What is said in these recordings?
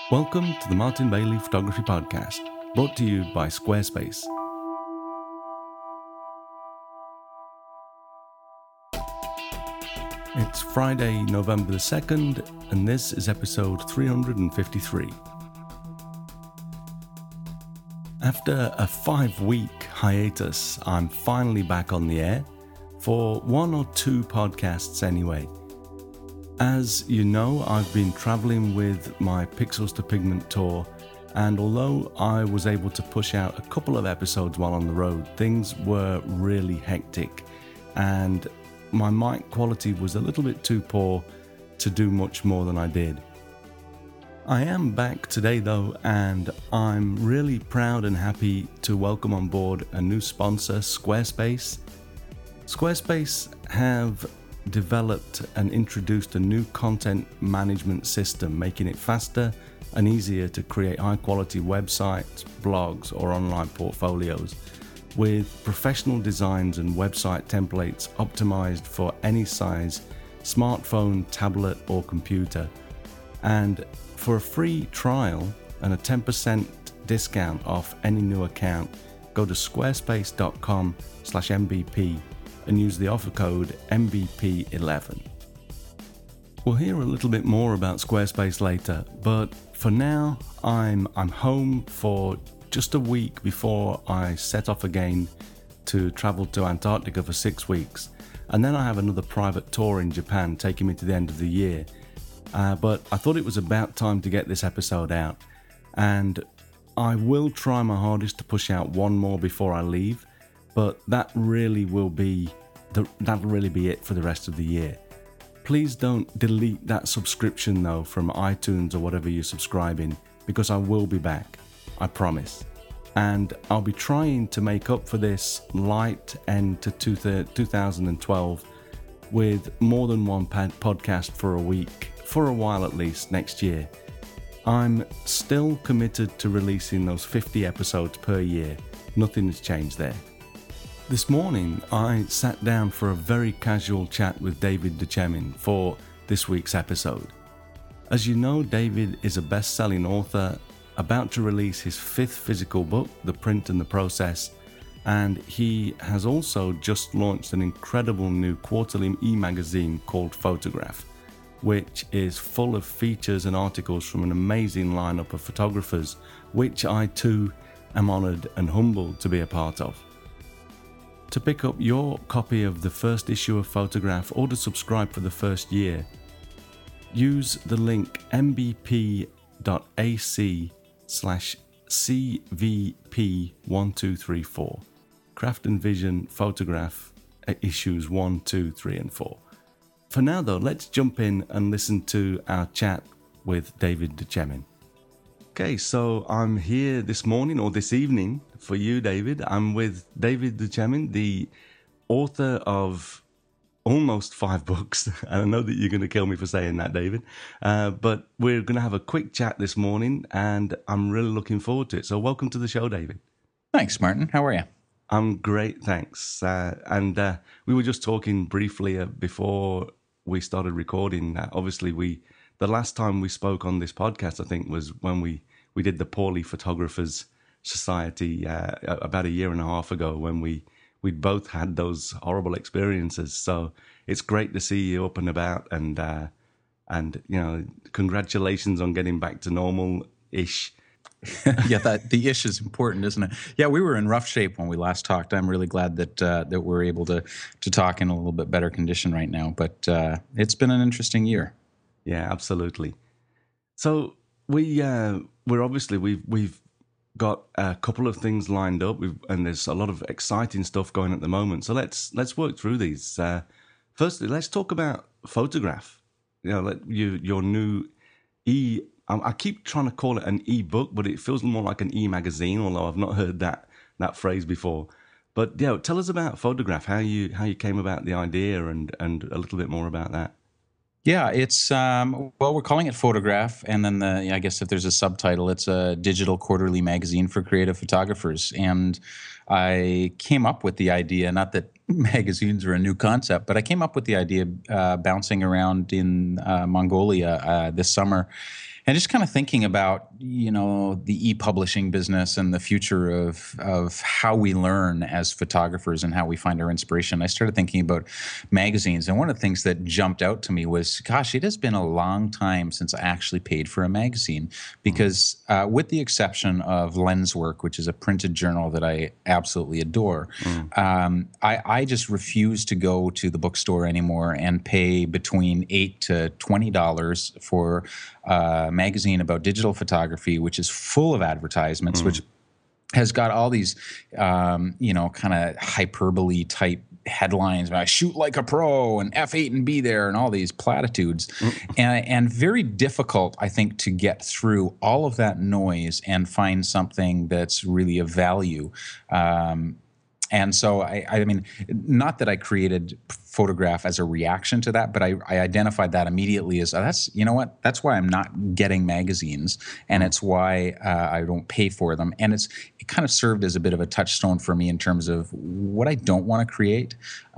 Welcome to the Martin Bailey Photography Podcast, brought to you by Squarespace. It's Friday, November the 2nd, and this is episode 353. After a 5-week hiatus, I'm finally back on the air, for 1 or 2 podcasts anyway. As you know, I've been traveling with my Pixels to Pigment tour, and although I was able to push out a couple of episodes while on the road, things were really hectic, and my mic quality was a little bit too poor to do much more than I did. I am back today though, and I'm really proud and happy to welcome on board a new sponsor, Squarespace. Squarespace have developed and introduced a new content management system, making it faster and easier to create high-quality websites, blogs, or online portfolios with professional designs and website templates optimized for any size smartphone, tablet, or computer. And for a free trial and a 10% discount off any new account, go to squarespace.com/MBP and use the offer code MBP11. We'll hear a little bit more about Squarespace later, but for now, I'm home for just a week before I set off again to travel to Antarctica for 6 weeks. And then I have another private tour in Japan taking me to the end of the year. But I thought it was about time to get this episode out. And I will try my hardest to push out one more before I leave, but that'll really be it for the rest of the year. Please don't delete that subscription though from iTunes or whatever you're subscribing, because I will be back, I promise. And I'll be trying to make up for this light end to 2012 with more than one podcast for a week, for a while at least, next year. I'm still committed to releasing those 50 episodes per year. Nothing has changed there. This morning, I sat down for a very casual chat with David Duchemin for this week's episode. As you know, David is a best-selling author about to release his 5th physical book, The Print and the Process, and he has also just launched an incredible new quarterly e-magazine called Photograph, which is full of features and articles from an amazing lineup of photographers, which I too am honoured and humbled to be a part of. To pick up your copy of the first issue of Photograph or to subscribe for the first year, use the link mbp.ac/CVP1234. Craft and Vision Photograph issues 1, 2, 3 and 4. For now though, let's jump in and listen to our chat with David Duchemin. Okay, so I'm here this morning, or this evening for you, David. I'm with David Duchemin, the author of almost 5 books. And I know that you're going to kill me for saying that, David. But we're going to have a quick chat this morning, and I'm really looking forward to it. So welcome to the show, David. Thanks, Martin. How are you? I'm great, thanks. And we were just talking briefly before we started recording. Obviously, the last time we spoke on this podcast, I think, was when we did the Poorly Photographers Society about a year and a half ago, when we'd both had those horrible experiences. So it's great to see you up and about, and you know, congratulations on getting back to normal-ish. Yeah, the ish is important, isn't it? Yeah, we were in rough shape when we last talked. I'm really glad that we're able to talk in a little bit better condition right now. But it's been an interesting year. Yeah, absolutely. So we're obviously we've got a couple of things lined up, and there's a lot of exciting stuff going at the moment. So let's work through these. Firstly, let's talk about Photograph. You know, your new I keep trying to call it an e-book, but it feels more like an e-magazine, although I've not heard that phrase before. But yeah, tell us about Photograph, how you came about the idea, and a little bit more about that. Yeah, it's we're calling it Photograph, and then I guess if there's a subtitle, it's a digital quarterly magazine for creative photographers. And I came up with the idea, not that magazines are a new concept, but I came up with the idea bouncing around in Mongolia this summer. And just kind of thinking about, the e-publishing business and the future of how we learn as photographers and how we find our inspiration, I started thinking about magazines. And one of the things that jumped out to me was, gosh, it has been a long time since I actually paid for a magazine, because with the exception of Lenswork, which is a printed journal that I absolutely adore, I just refuse to go to the bookstore anymore and pay between $8 to $20 for a magazine about digital photography, which is full of advertisements, which has got all these, kind of hyperbole type headlines about shoot like a pro and F8 and be there and all these platitudes, and very difficult, I think, to get through all of that noise and find something that's really of value. And so, I mean, not that I created Photograph as a reaction to that, but I identified that immediately as, that's why I'm not getting magazines, and it's why I don't pay for them. And it kind of served as a bit of a touchstone for me in terms of what I don't want to create.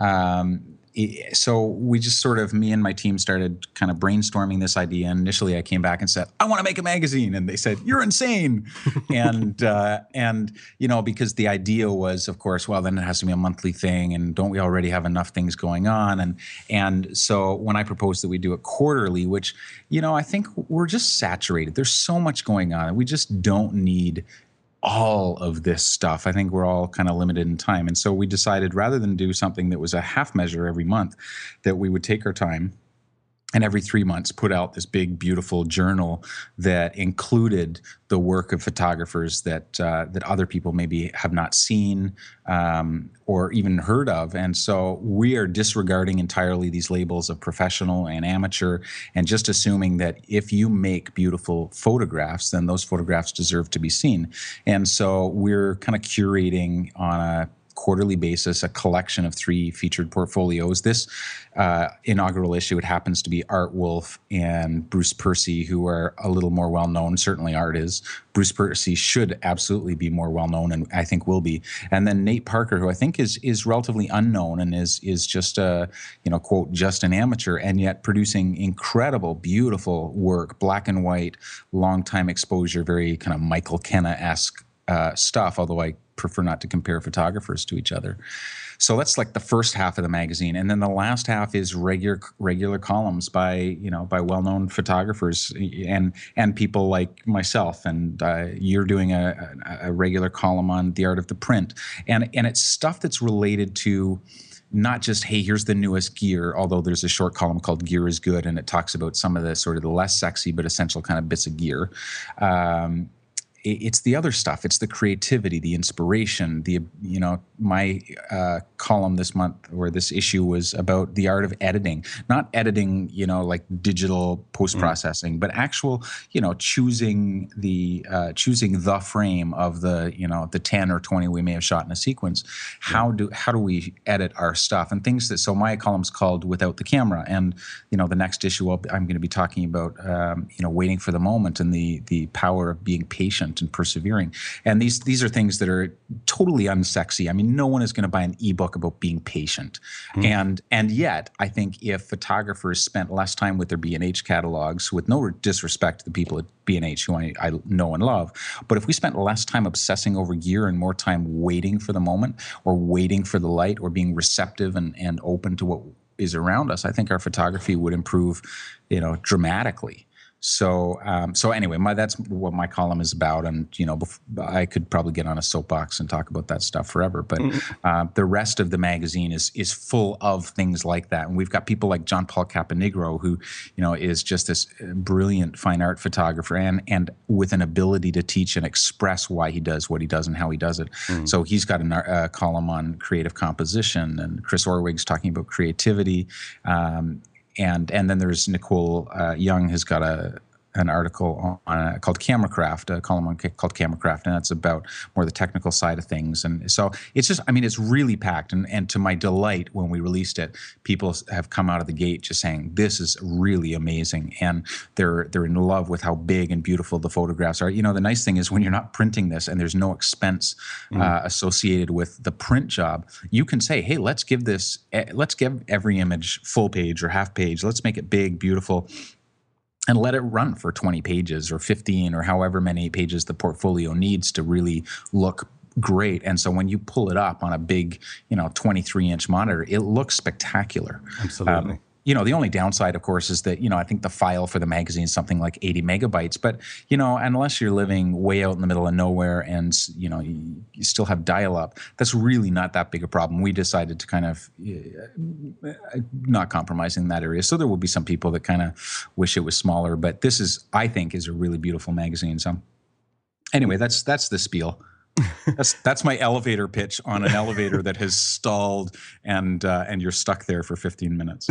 So we just sort of, me and my team started kind of brainstorming this idea. And initially I came back and said, I want to make a magazine. And they said, you're insane. and, because the idea was, of course, well, then it has to be a monthly thing. And don't we already have enough things going on? And so when I proposed that we do it quarterly, which, I think we're just saturated. There's so much going on. We just don't need all of this stuff. I think we're all kind of limited in time. And so we decided, rather than do something that was a half measure every month, that we would take our time and every 3 months put out this big, beautiful journal that included the work of photographers that other people maybe have not seen or even heard of. And so we are disregarding entirely these labels of professional and amateur, and just assuming that if you make beautiful photographs, then those photographs deserve to be seen. And so we're kind of curating on a quarterly basis a collection of 3 featured portfolios. This inaugural issue, it happens to be Art Wolfe and Bruce Percy, who are a little more well-known. Certainly Art is. Bruce Percy should absolutely be more well-known, and I think will be. And then Nate Parker, who I think is relatively unknown and is just a, quote, just an amateur, and yet producing incredible, beautiful work, black and white, long time exposure, very kind of Michael Kenna-esque stuff, although I prefer not to compare photographers to each other. So that's like the first half of the magazine, and then the last half is regular columns by well-known photographers and people like myself. And you're doing a regular column on the art of the print, and it's stuff that's related to not just, hey, here's the newest gear, although there's a short column called Gear is Good, and it talks about some of the sort of the less sexy but essential kind of bits of gear. It's the other stuff. It's the creativity, the inspiration. My column this month, or this issue, was about the art of editing. Not editing, like digital post-processing, but actual, choosing the frame of the 10 or 20 we may have shot in a sequence. How do we edit our stuff and things that? So my column's called Without the Camera, and the next issue I'm going to be talking about waiting for the moment and the power of being patient and persevering. And these are things that are totally unsexy. I mean, no one is going to buy an ebook about being patient. And yet, I think if photographers spent less time with their B&H catalogs, with no disrespect to the people at B&H who I know and love, but if we spent less time obsessing over gear and more time waiting for the moment, or waiting for the light, or being receptive and open to what is around us, I think our photography would improve, dramatically. So anyway, that's what my column is about, and I could probably get on a soapbox and talk about that stuff forever. But the rest of the magazine is full of things like that, and we've got people like John Paul Caponigro, who is just this brilliant fine art photographer, and with an ability to teach and express why he does what he does and how he does it. So he's got a column on creative composition, and Chris Orwig's talking about creativity. And then there's Nicole Young, who's got an article called Cameracraft, a column called Cameracraft, and that's about more the technical side of things. And so it's just, it's really packed. And to my delight, when we released it, people have come out of the gate just saying, this is really amazing. And they're in love with how big and beautiful the photographs are. The nice thing is, when you're not printing this and there's no expense associated with the print job, you can say, hey, let's give every image full page or half page. Let's make it big, beautiful. and let it run for 20 pages or 15 or however many pages the portfolio needs to really look great. And so when you pull it up on a big, 23-inch monitor, it looks spectacular. Absolutely. The only downside, of course, is that, I think the file for the magazine is something like 80 megabytes. But, unless you're living way out in the middle of nowhere and, you still have dial-up, that's really not that big a problem. We decided to kind of not compromising in that area. So there will be some people that kind of wish it was smaller. But this is, I think, is a really beautiful magazine. So anyway, that's the spiel. That's my elevator pitch on an elevator that has stalled and you're stuck there for 15 minutes.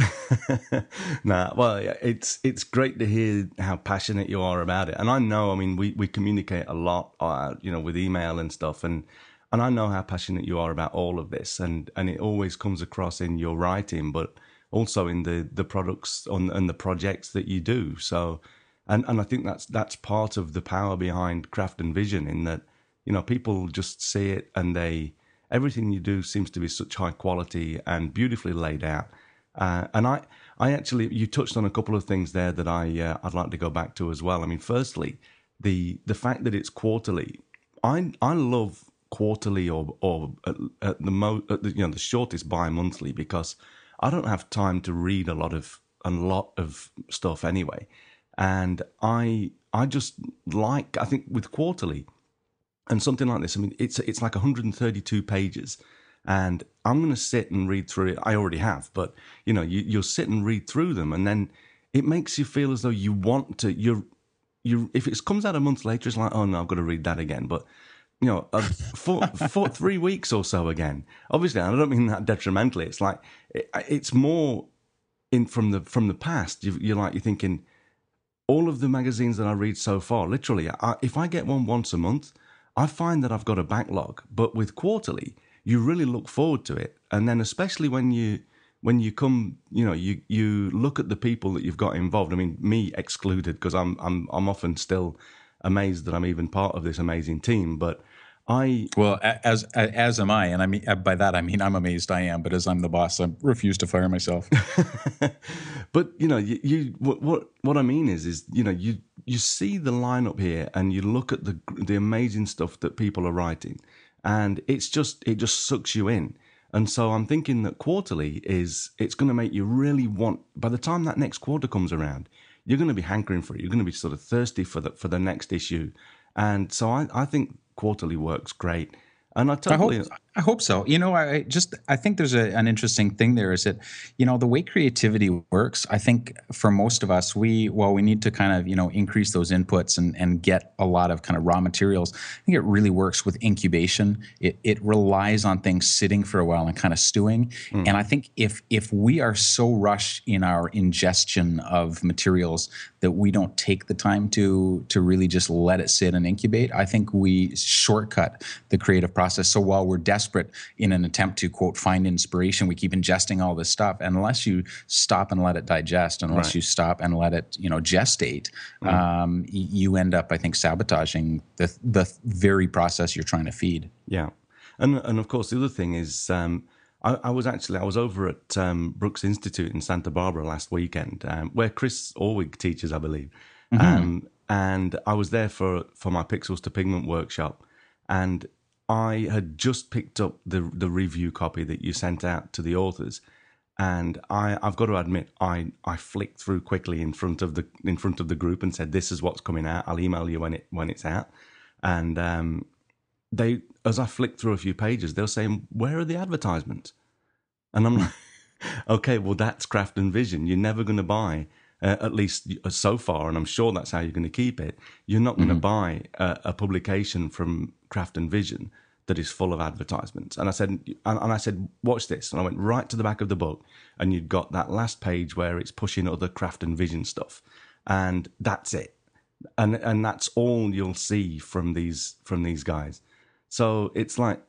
Well, it's great to hear how passionate you are about it, and I know. I mean, we communicate a lot, with email and stuff, and I know how passionate you are about all of this, and it always comes across in your writing, but also in the products and the projects that you do. So, and I think that's part of the power behind Craft and Vision, in that. People just see it, and everything you do seems to be such high quality and beautifully laid out. And I actually, you touched on a couple of things there that I'd like to go back to as well. I mean, firstly, the fact that it's quarterly. I love quarterly or at the shortest bi-monthly, because I don't have time to read a lot of stuff anyway, and I just I think with quarterly. And something like this, I mean, it's like 132 pages, and I'm going to sit and read through it. I already have, but you'll sit and read through them, and then it makes you feel as though you want to. If it comes out a month later, it's like, oh no, I've got to read that again. But for 3 weeks or so again. Obviously, I don't mean that detrimentally. It's like it's more from the past. You're thinking all of the magazines that I read so far. Literally, if I get one once a month, I find that I've got a backlog. But with quarterly, you really look forward to it, and then especially when you come, you look at the people that you've got involved. I mean, me excluded, because I'm often still amazed that I'm even part of this amazing team. But as am I, and I mean by that I mean I'm amazed I am. But as I'm the boss, I refuse to fire myself. But what I mean is you see the lineup here, and you look at the amazing stuff that people are writing, and it just sucks you in. And so I'm thinking that quarterly it's going to make you really want. By the time that next quarter comes around, you're going to be hankering for it. You're going to be sort of thirsty for the next issue, and so I think quarterly works great. And I hope so. I think there's an interesting thing there, is that, the way creativity works, I think for most of us, we need to kind of, increase those inputs and get a lot of kind of raw materials. I think it really works with incubation. It relies on things sitting for a while and kind of stewing. And I think if we are so rushed in our ingestion of materials that we don't take the time to really just let it sit and incubate, I think we shortcut the creative process. So while we're desperate in an attempt to, quote, find inspiration, we keep ingesting all this stuff. And unless you stop and let it digest, unless you stop and let it, gestate, you end up, I think, sabotaging the very process you're trying to feed. Yeah. And of course, the other thing is, I was over at Brooks Institute in Santa Barbara last weekend, where Chris Orwig teaches, I believe. And I was there for my Pixels to Pigment workshop, and I had just picked up the review copy that you sent out to the authors, and I've got to admit I flicked through quickly in front of the group and said, "This is what's coming out. I'll email you when it's out." And as I flicked through a few pages, they were saying, "Where are the advertisements?" And I'm like, "Okay, well that's Craft and Vision. You're never going to buy." At least so far, and I'm sure that's how you're going to keep it. You're not going to buy a publication from Craft and Vision that is full of advertisements. And I said, watch this. And I went right to the back of the book, and you'd got that last page where it's pushing other Craft and Vision stuff, and that's it. And that's all you'll see from these guys. So it's like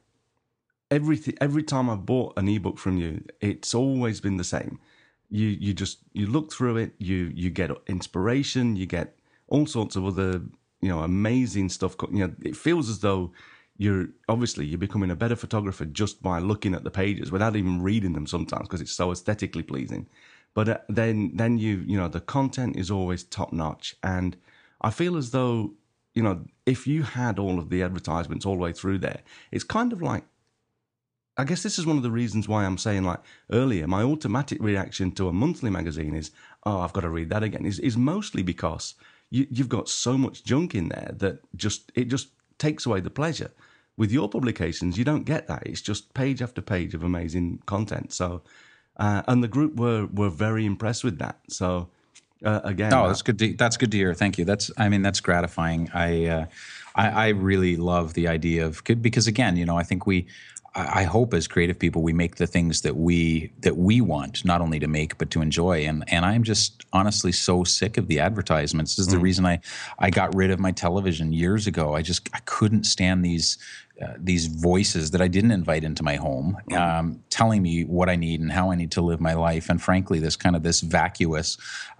every time I've bought an ebook from you, it's always been the same. You look through it, you get inspiration, you get all sorts of other, amazing stuff. It feels as though you're becoming a better photographer just by looking at the pages without even reading them sometimes, because it's so aesthetically pleasing. But then you know, the content is always top notch, and I feel as though, you know, if you had all of the advertisements all the way through there, it's kind of like, I guess this is one of the reasons why I'm saying, like earlier, my automatic reaction to a monthly magazine is, oh, I've got to read that again, is mostly because you've got so much junk in there that it just takes away the pleasure. With your publications, you don't get that. It's just page after page of amazing content. So, and the group were very impressed with that. So, again, Oh, that's good to hear. Thank you. That's gratifying. I really love the idea of, because again, you know, I think I hope as creative people we make the things that we want, not only to make but to enjoy. And I'm just honestly so sick of the advertisements. This is the reason I got rid of my television years ago. I couldn't stand these voices that I didn't invite into my home, telling me what I need and how I need to live my life. And frankly, this vacuous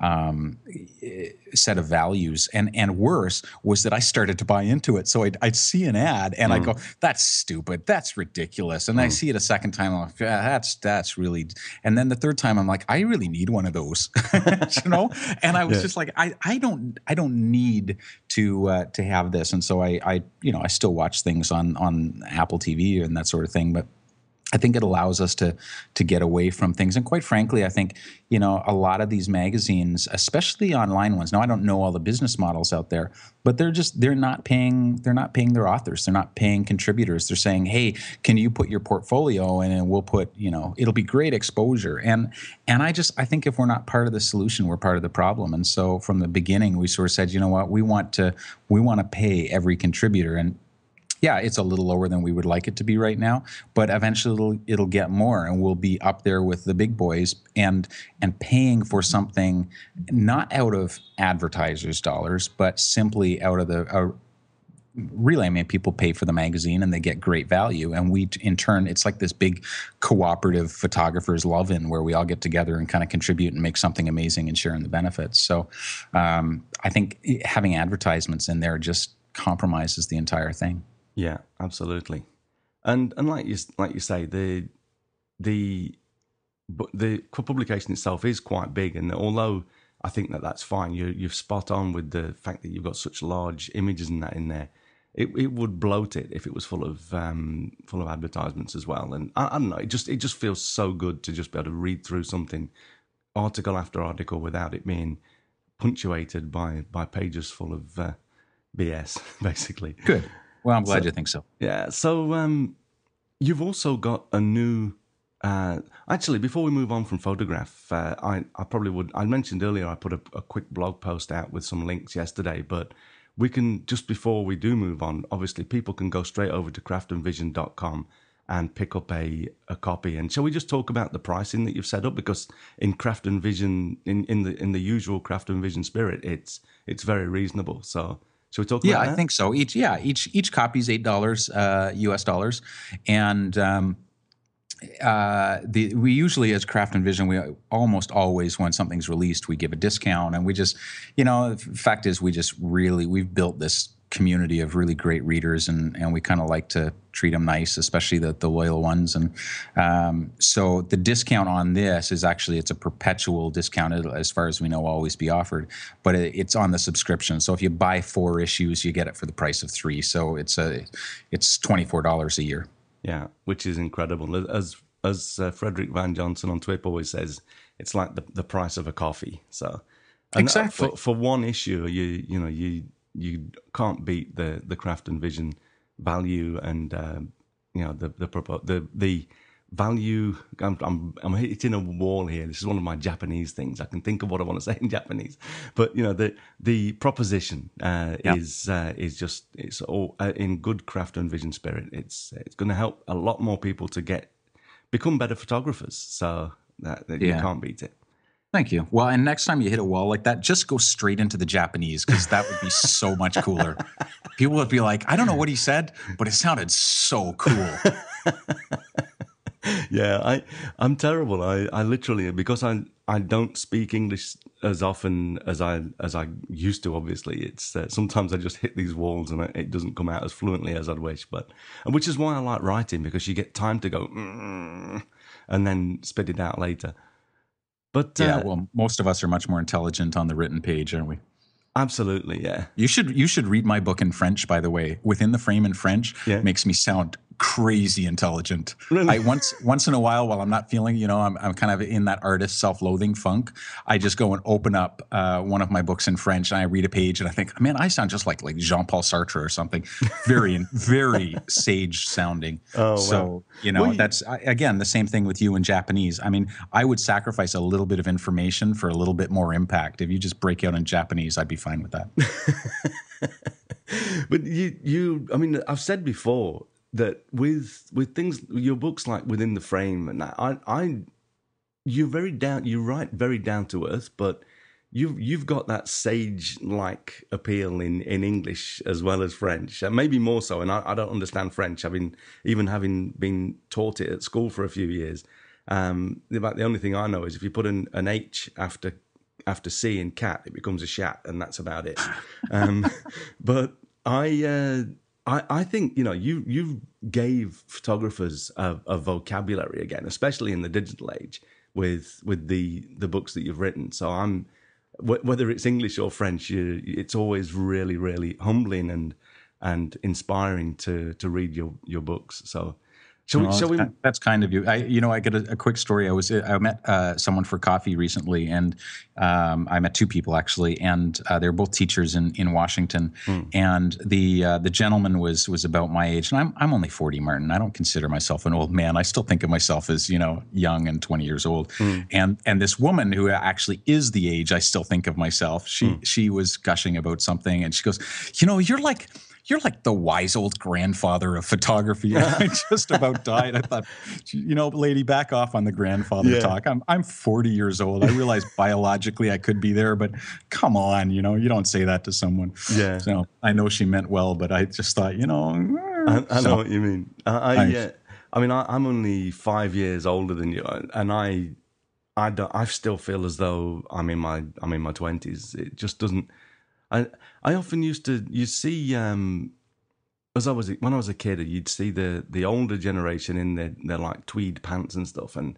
set of values. And worse was that I started to buy into it. So I'd see an ad and I'd go, that's stupid. That's ridiculous. And I see it a second time. I'm like, yeah, that's really, and then the third time I'm like, I really need one of those, you know? And I was just like, I don't need to have this. And so I still watch things on Apple TV and that sort of thing, but I think it allows us to get away from things. And quite frankly, I think, you know, a lot of these magazines, especially online ones, now I don't know all the business models out there, but they're not paying their authors. They're not paying contributors. They're saying, hey, can you put your portfolio in and we'll put, you know, it'll be great exposure. And I think if we're not part of the solution, we're part of the problem. And so from the beginning, we sort of said, you know what, we want to pay every contributor. And yeah, it's a little lower than we would like it to be right now, but eventually it'll get more, and we'll be up there with the big boys and paying for something not out of advertisers' dollars, but simply out of the really, I mean, people pay for the magazine and they get great value, and we in turn, it's like this big cooperative photographers love-in where we all get together and kind of contribute and make something amazing and share in the benefits. So I think having advertisements in there just compromises the entire thing. Yeah, absolutely, and like you say, the publication itself is quite big, and although I think that's fine, you're spot on with the fact that you've got such large images and that in there. It would bloat it if it was full of advertisements as well, and I don't know. It just feels so good to just be able to read through something, article after article, without it being punctuated by pages full of BS, basically. Good. Well, I'm glad you think so. Yeah. So you've also got a new. Actually, before we move on from photograph, I probably would. I mentioned earlier I put a quick blog post out with some links yesterday, but we can, just before we do move on, obviously people can go straight over to craftandvision.com and pick up a copy. And shall we just talk about the pricing that you've set up? Because in Craft and Vision, in the usual Craft and Vision spirit, it's very reasonable. So. Should we talk about that? Yeah, I think so. Each copy is $8 US dollars, and we usually, as Craft and Vision, we almost always, when something's released, we give a discount, and we just, you know, the fact is we've built this community of really great readers, and we kind of like to treat them nice, especially the loyal ones. And so the discount on this is actually, it's a perpetual discount, as far as we know, always be offered, but it's on the subscription. So if you buy 4 issues, you get it for the price of 3. So it's $24 a year. Yeah, which is incredible. As Frederick Van Johnson on Twitter always says, it's like the price of a coffee. So exactly for one issue, you can't beat the Craft and Vision value, and the value. I'm hitting a wall here. This is one of my Japanese things. I can think of what I want to say in Japanese, but you know, the proposition is just, it's all in good Craft and Vision spirit. It's going to help a lot more people to become better photographers. So that you can't beat it. Thank you. Well, and next time you hit a wall like that, just go straight into the Japanese, because that would be so much cooler. People would be like, I don't know what he said, but it sounded so cool. Yeah, I'm terrible. I literally, because I don't speak English as often as I used to. Obviously, it's sometimes I just hit these walls and it doesn't come out as fluently as I'd wish. And which is why I like writing, because you get time to go and then spit it out later. But Yeah, well, most of us are much more intelligent on the written page, aren't we? absolutely, yeah. You should read my book in French, by the way. Within the Frame in French Yeah. makes me sound crazy intelligent. Really? I once in a while I'm not feeling, I'm kind of in that artist self-loathing funk. I just go and open up one of my books in French and I read a page and I think, man, I sound just like Jean-Paul Sartre or something. Very sage sounding. Oh, So, wow. Well, that's again the same thing with you in Japanese. I mean, I would sacrifice a little bit of information for a little bit more impact. If you just break out in Japanese, I'd be fine with that. but I mean, I've said before that with things, your books like Within the Frame, and you write very down to earth, but you've got that sage like appeal in English as well as French, and maybe more so. And I don't understand French. Even having been taught it at school for a few years. About the only thing I know is if you put an H after C in cat, it becomes a shat, and that's about it. But I think you gave photographers a vocabulary again, especially in the digital age with the books that you've written. So whether it's English or French, it's always really, really humbling and inspiring to read your books. So. That's kind of you. I get a quick story. I met someone for coffee recently, and I met two people actually, and they're both teachers in Washington. And the gentleman was about my age, and I'm only 40, Martin. I don't consider myself an old man. I still think of myself as young and 20 years old. And this woman who actually is the age I still think of myself. She was gushing about something, and she goes, you're like the wise old grandfather of photography. I just about died. I thought, lady, back off on the grandfather talk. I'm 40 years old. I realize biologically I could be there, but come on, you don't say that to someone. Yeah. So I know she meant well, but I just thought, I know what you mean. I'm only 5 years older than you, and I still feel as though I'm in my 20s. It just doesn't. I often you see when I was a kid, you'd see the older generation in their like tweed pants and stuff, and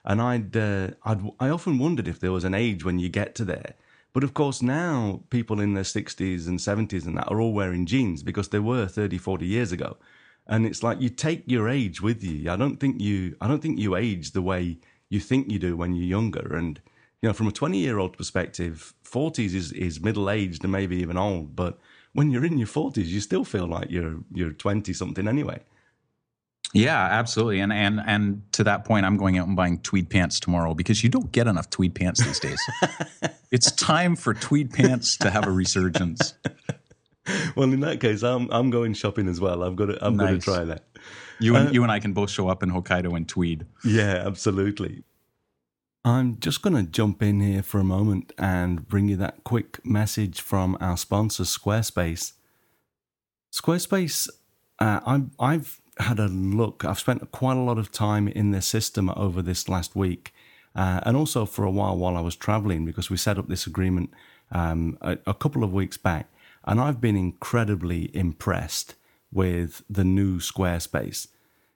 I often wondered if there was an age when you get to there. But of course now people in their 60s and 70s and that are all wearing jeans because they were 30, 40 years ago. And it's like you take your age with you. I don't think you age the way you think you do when you're younger. And from a 20-year-old perspective, 40s is middle-aged and maybe even old. But when you're in your 40s, you still feel like you're 20-something anyway. Yeah, absolutely. And to that point, I'm going out and buying tweed pants tomorrow because you don't get enough tweed pants these days. It's time for tweed pants to have a resurgence. Well, in that case, I'm going shopping as well. I'm going to try that. You and I can both show up in Hokkaido in tweed. Yeah, absolutely. I'm just going to jump in here for a moment and bring you that quick message from our sponsor, Squarespace. Squarespace, I've had a look. I've spent quite a lot of time in their system over this last week, and also for a while I was traveling because we set up this agreement a couple of weeks back, and I've been incredibly impressed with the new Squarespace.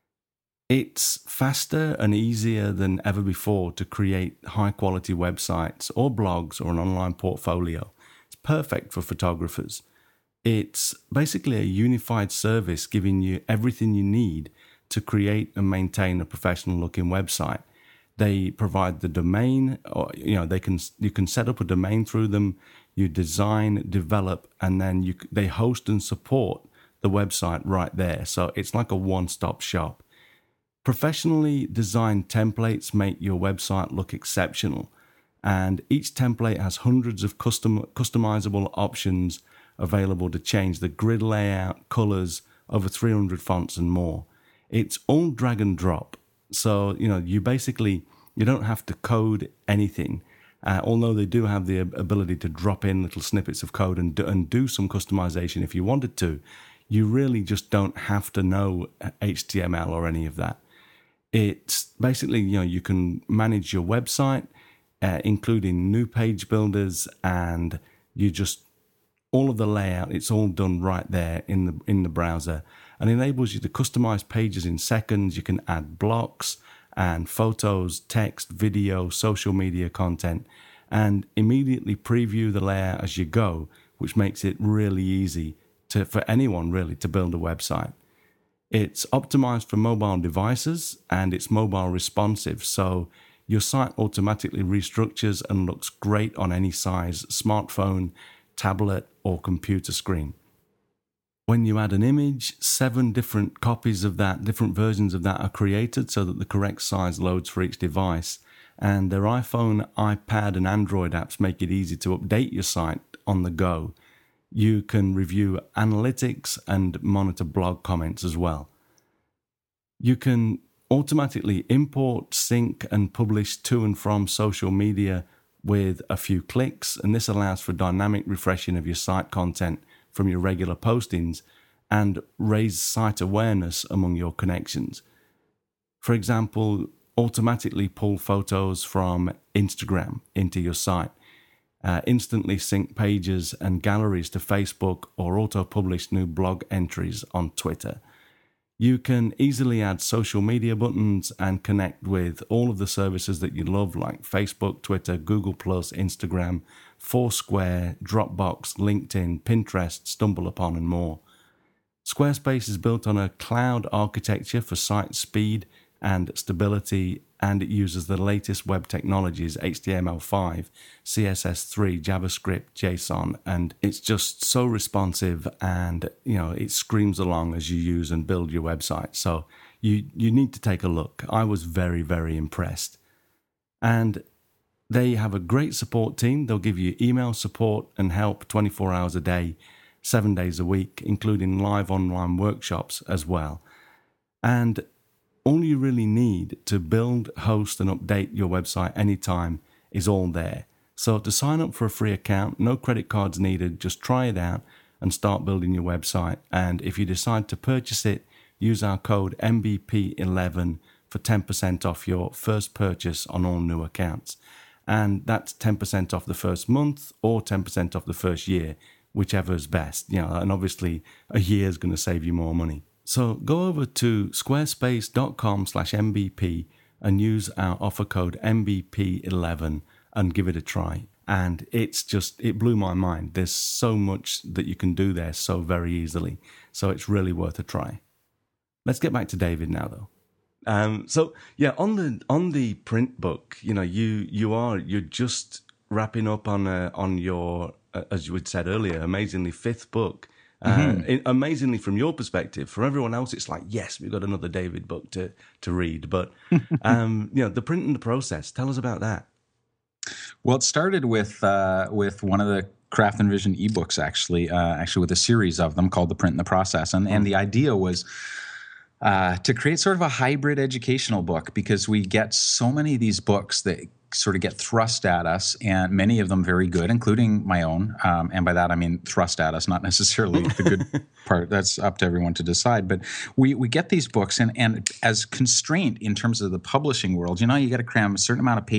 It's faster and easier than ever before to create high-quality websites or blogs or an online portfolio. It's perfect for photographers. It's basically a unified service giving you everything you need to create and maintain a professional-looking website. They provide the domain, or you can set up a domain through them. You design, develop, and then they host and support the website right there. So it's like a one-stop shop. Professionally designed templates make your website look exceptional, and each template has hundreds of customizable options available to change the grid layout, colors, over 300 fonts and more. It's all drag and drop, so you don't have to code anything, although they do have the ability to drop in little snippets of code and do some customization if you wanted to. You really just don't have to know HTML or any of that. It's basically, you can manage your website, including new page builders, and all of the layout, it's all done right there in the browser, and enables you to customize pages in seconds. You can add blocks, and photos, text, video, social media content, and immediately preview the layout as you go, which makes it really easy for anyone really to build a website. It's optimized for mobile devices and it's mobile responsive, so your site automatically restructures and looks great on any size smartphone, tablet, or computer screen. When you add an image, 7 different copies of that, different versions of that are created so that the correct size loads for each device. And their iPhone, iPad, and Android apps make it easy to update your site on the go. You can review analytics and monitor blog comments as well. You can automatically import, sync, and publish to and from social media with a few clicks, and this allows for dynamic refreshing of your site content from your regular postings and raise site awareness among your connections. For example, automatically pull photos from Instagram into your site, instantly sync pages and galleries to Facebook, or auto-publish new blog entries on Twitter. You can easily add social media buttons and connect with all of the services that you love, like Facebook, Twitter, Google+, Instagram, Foursquare, Dropbox, LinkedIn, Pinterest, StumbleUpon, and more. Squarespace is built on a cloud architecture for site speed and stability, and it uses the latest web technologies, HTML5, CSS3, JavaScript, JSON, and it's just so responsive, and it screams along as you use and build your website. So you need to take a look. I was very, very impressed. And they have a great support team. They'll give you email support and help 24 hours a day, 7 days a week, including live online workshops as well. And all you really need to build, host, and update your website anytime is all there. So to sign up for a free account, no credit cards needed, just try it out and start building your website. And if you decide to purchase it, use our code MBP11 for 10% off your first purchase on all new accounts. And that's 10% off the first month or 10% off the first year, whichever is best. And obviously a year is going to save you more money. So go over to squarespace.com/MBP and use our offer code MBP11 and give it a try. And it blew my mind. There's so much that you can do there so very easily. So it's really worth a try. Let's get back to David now, though. So on the print book, you're just wrapping up on your, as you had said earlier, amazingly 5th book. Amazingly from your perspective. For everyone else, it's like, yes, we've got another David book to read. But the print and the process. Tell us about that. Well, it started with one of the Craft and Vision ebooks, actually with a series of them called The Print and the Process, and the idea was to create sort of a hybrid educational book, because we get so many of these books that sort of get thrust at us, and many of them very good, including my own. And by that, I mean thrust at us, not necessarily the good part. That's up to everyone to decide. But we get these books, and as constraint in terms of the publishing world, you got to cram a certain amount of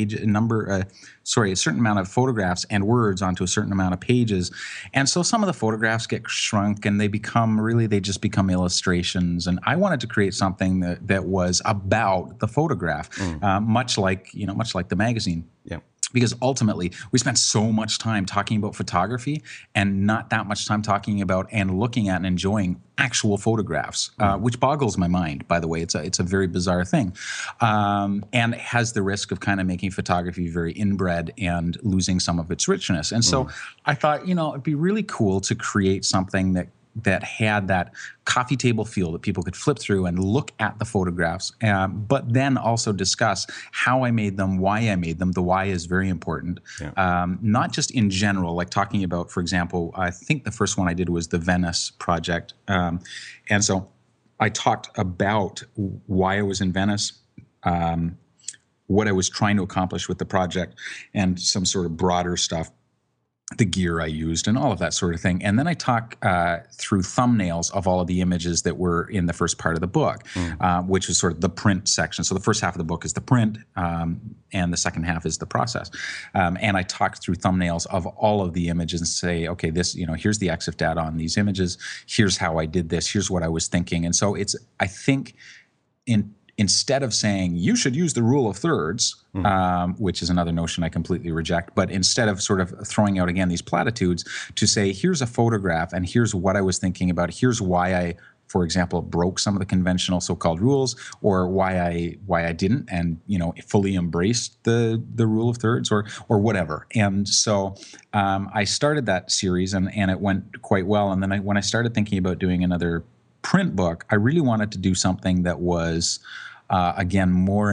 a certain amount of photographs and words onto a certain amount of pages. And so some of the photographs get shrunk, and they just become illustrations. And I wanted to create something that was about the photograph, much like the magazine. Yeah. Because ultimately, we spent so much time talking about photography and not that much time talking about and looking at and enjoying actual photographs, which boggles my mind, by the way. It's a very bizarre thing, and has the risk of kind of making photography very inbred and losing some of its richness. And so I thought, it'd be really cool to create something that had that coffee table feel, that people could flip through and look at the photographs, but then also discuss how I made them, why I made them. The why is very important. Yeah. Not just in general, like talking about, for example, I think the first one I did was the Venice project. And so I talked about why I was in Venice, what I was trying to accomplish with the project, and some sort of broader stuff, the gear I used and all of that sort of thing. And then I talk through thumbnails of all of the images that were in the first part of the book, which is sort of the print section. So the first half of the book is the print, and the second half is the process. And I talked through thumbnails of all of the images and say, okay, this, here's the EXIF data on these images. Here's how I did this. Here's what I was thinking. And so I think instead of saying you should use the rule of thirds, which is another notion I completely reject, but instead of sort of throwing out again these platitudes, to say here's a photograph and here's what I was thinking about, here's why I, for example, broke some of the conventional so-called rules, or why I didn't, and fully embraced the rule of thirds, or whatever. And so I started that series, and it went quite well. And then when I started thinking about doing another print book, I really wanted to do something that was again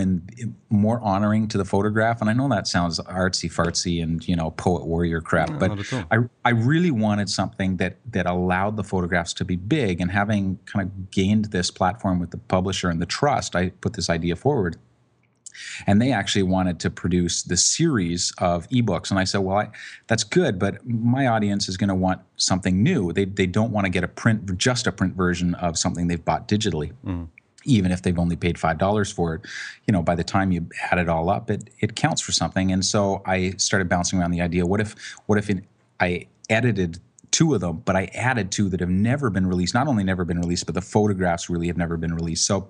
more honoring to the photograph. And I know that sounds artsy fartsy and poet warrior crap, No, but not at all. I really wanted something that allowed the photographs to be big. And having kind of gained this platform with the publisher and the trust, I put this idea forward. And they actually wanted to produce the series of ebooks. And I said, well, that's good, but my audience is going to want something new. They don't want to get just a print version of something they've bought digitally. Even if they've only paid $5 for it, by the time you add it all up, it counts for something. And so I started bouncing around the idea, what if I edited 2 of them, but I added 2 that have never been released, not only never been released, but the photographs really have never been released. So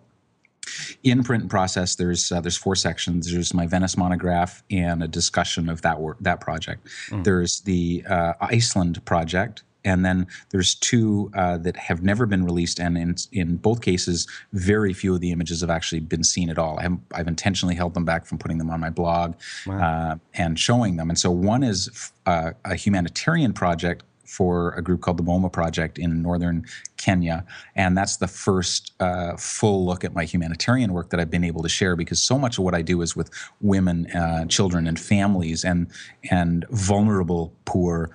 in print process, there's 4 sections. There's my Venice monograph and a discussion of that project. There's the Iceland project. And then there's 2 that have never been released, and in both cases, very few of the images have actually been seen at all. I've intentionally held them back from putting them on my blog and showing them. And so one is a humanitarian project for a group called the Boma Project in northern Kenya. And that's the first full look at my humanitarian work that I've been able to share, because so much of what I do is with women, children, and families, and vulnerable, poor,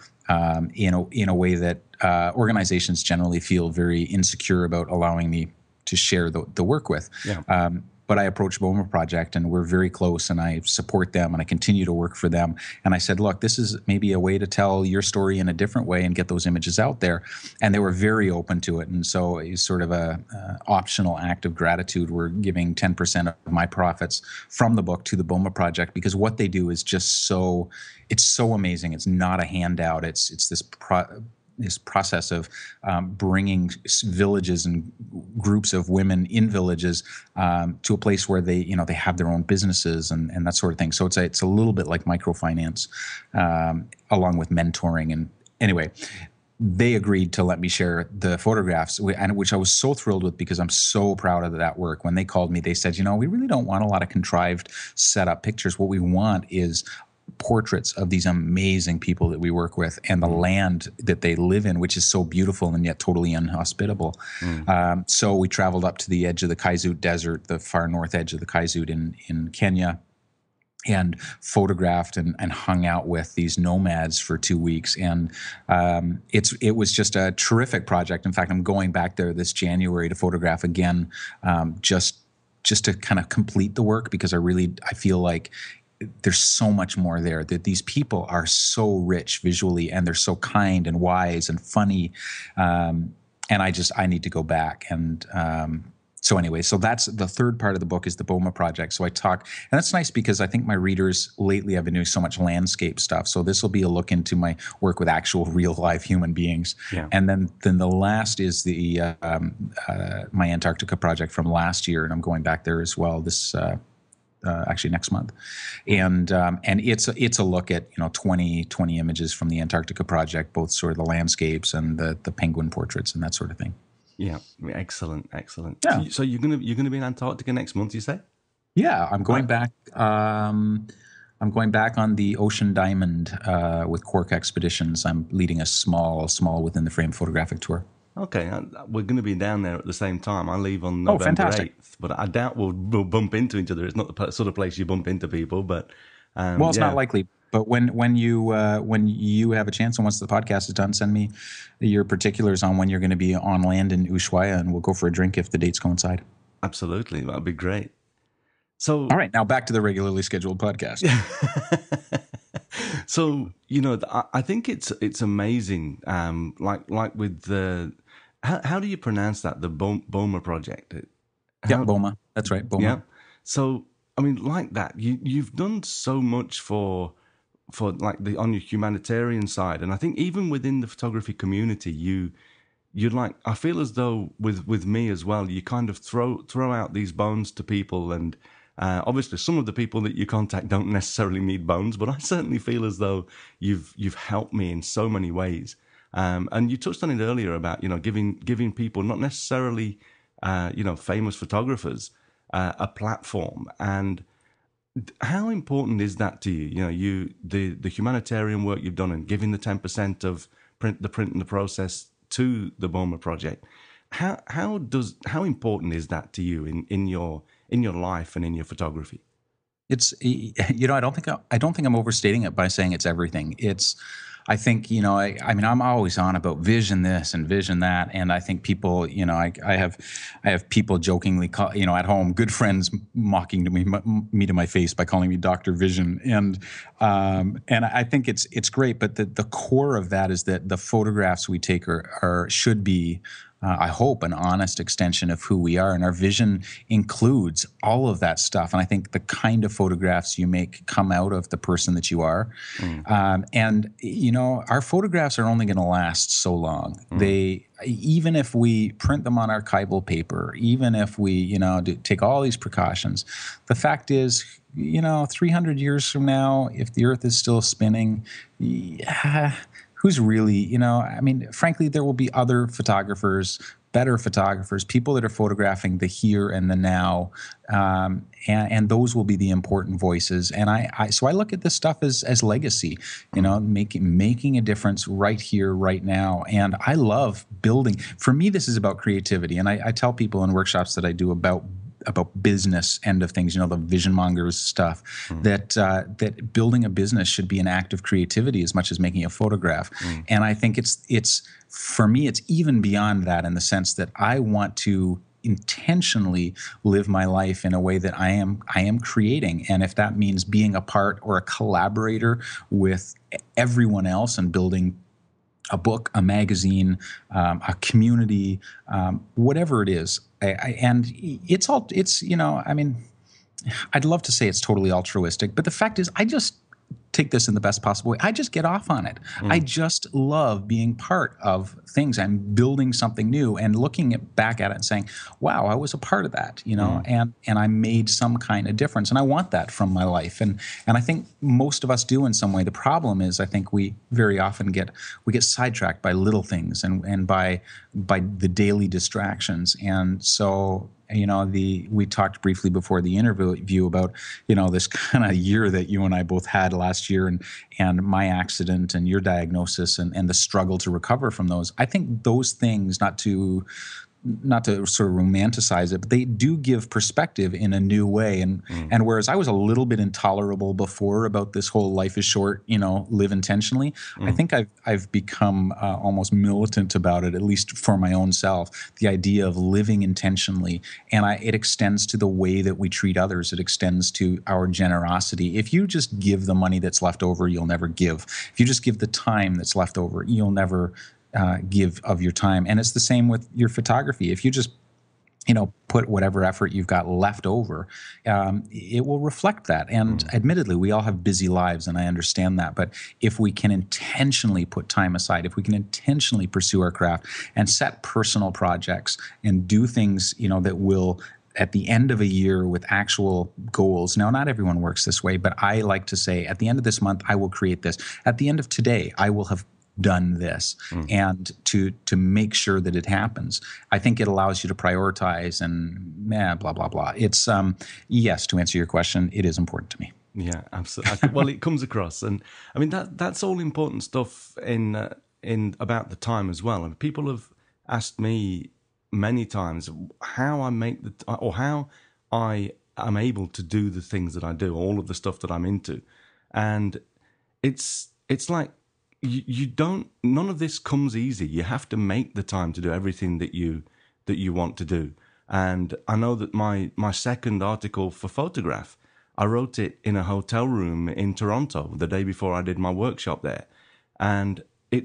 in a way that organizations generally feel very insecure about allowing me to share the work with. Yeah. But I approached Boma Project, and we're very close, and I support them, and I continue to work for them. And I said, look, this is maybe a way to tell your story in a different way and get those images out there. And they were very open to it. And so it's sort of a optional act of gratitude. We're giving 10% of my profits from the book to the Boma Project, because what they do is just it's so amazing. It's not a handout. It's this process of bringing villages and groups of women in villages to a place where they have their own businesses and that sort of thing. So it's a little bit like microfinance, along with mentoring. And anyway, they agreed to let me share the photographs, which I was so thrilled with, because I'm so proud of that work. When they called me, they said, we really don't want a lot of contrived set up pictures. What we want is portraits of these amazing people that we work with, and the land that they live in, which is so beautiful and yet totally inhospitable. So we traveled up to the edge of the Kaizut Desert, the far north edge of the Kaizut in Kenya, and photographed and hung out with these nomads for 2 weeks. And it was just a terrific project. In fact, I'm going back there this January to photograph again, just to kind of complete the work, because I feel like there's so much more there, that these people are so rich visually, and they're so kind and wise and funny. And I need to go back. And so anyway, so that's the third part of the book, is the Boma Project. So I talk, and that's nice, because I think my readers lately have been doing so much landscape stuff. So this will be a look into my work with actual real live human beings. Yeah. And then the last is the my Antarctica project from last year. And I'm going back there as well this actually next month, and it's a look at 20 images from the Antarctica project, both sort of the landscapes and the penguin portraits and that sort of thing. Yeah, excellent. Yeah. So you're gonna be in Antarctica next month, you say? Yeah, I'm going back. I'm going back on the Ocean Diamond with Quark Expeditions. I'm leading a small within the frame photographic tour. Okay, we're going to be down there at the same time. I leave on November 8th, but I doubt we'll bump into each other. It's not the sort of place you bump into people, but it's not likely. But when you have a chance, and once the podcast is done, send me your particulars on when you're going to be on land in Ushuaia, and we'll go for a drink if the dates coincide. Absolutely, that'd be great. So, all right, now back to the regularly scheduled podcast. So I think it's amazing. Like with the how do you pronounce that? The Boma Project. Boma. That's right, Boma. Yeah. So I mean, like that, you've done so much for like on your humanitarian side, and I think even within the photography community, you'd like, I feel as though with me as well, you kind of throw out these bones to people, and obviously some of the people that you contact don't necessarily need bones, but I certainly feel as though you've helped me in so many ways. And you touched on it earlier about, giving people, not necessarily famous photographers, a platform. And how important is that to you? The humanitarian work you've done and giving the 10% of the print and the process to the BOMA project. How important is that to you in your life and in your photography? It's, I don't think I'm overstating it by saying it's everything. I think, I mean, I'm always on about vision this and vision that. And I think people, I have people jokingly, at home, good friends mocking to me to my face by calling me Dr. Vision. And I think it's great. But the core of that is that the photographs we take should be, I hope, an honest extension of who we are. And our vision includes all of that stuff. And I think the kind of photographs you make come out of the person that you are. And, our photographs are only going to last so long. Even if we print them on archival paper, even if we, take all these precautions, the fact is, 300 years from now, if the Earth is still spinning, who's really, frankly, there will be other photographers, better photographers, people that are photographing the here and the now, and those will be the important voices. And so I look at this stuff as legacy, making a difference right here, right now. And I love building. For me, this is about creativity. And I tell people in workshops that I do about business end of things, the vision mongers stuff, that building a business should be an act of creativity as much as making a photograph. And I think it's for me, it's even beyond that, in the sense that I want to intentionally live my life in a way that I am creating. And if that means being a part or a collaborator with everyone else and building a book, a magazine, a community, whatever it is. And I'd love to say it's totally altruistic, but the fact is I just take this in the best possible way. I just get off on it. I just love being part of things. I'm building something new and looking back at it and saying, wow, I was a part of that, and I made some kind of difference. And I want that from my life. And I think most of us do in some way. The problem is I think we very often get sidetracked by little things and by the daily distractions. And so we talked briefly before the interview about, this kind of year that you and I both had last year, and my accident and your diagnosis and the struggle to recover from those. I think those things, not to sort of romanticize it, but they do give perspective in a new way. And whereas I was a little bit intolerable before about this whole life is short, live intentionally, I think I've become almost militant about it, at least for my own self, the idea of living intentionally. And it extends to the way that we treat others. It extends to our generosity. If you just give the money that's left over, you'll never give. If you just give the time that's left over, you'll never give of your time. And it's the same with your photography. If you just, put whatever effort you've got left over, it will reflect that. And admittedly, we all have busy lives, and I understand that. But if we can intentionally put time aside, if we can intentionally pursue our craft and set personal projects and do things, that will, at the end of a year with actual goals. Now, not everyone works this way, but I like to say, at the end of this month, I will create this. At the end of today, I will have done this, and to make sure that it happens. I think it allows you to prioritize and blah, blah, blah. It's, yes, to answer your question, it is important to me. Yeah, absolutely. Well, it comes across. And I mean, that's all important stuff in about the time as well. And people have asked me many times how I make or how I am able to do the things that I do, all of the stuff that I'm into. And it's like, you don't, none of this comes easy. You have to make the time to do everything that you want to do. And I know that my second article for Photograph, I wrote it in a hotel room in Toronto the day before I did my workshop there. And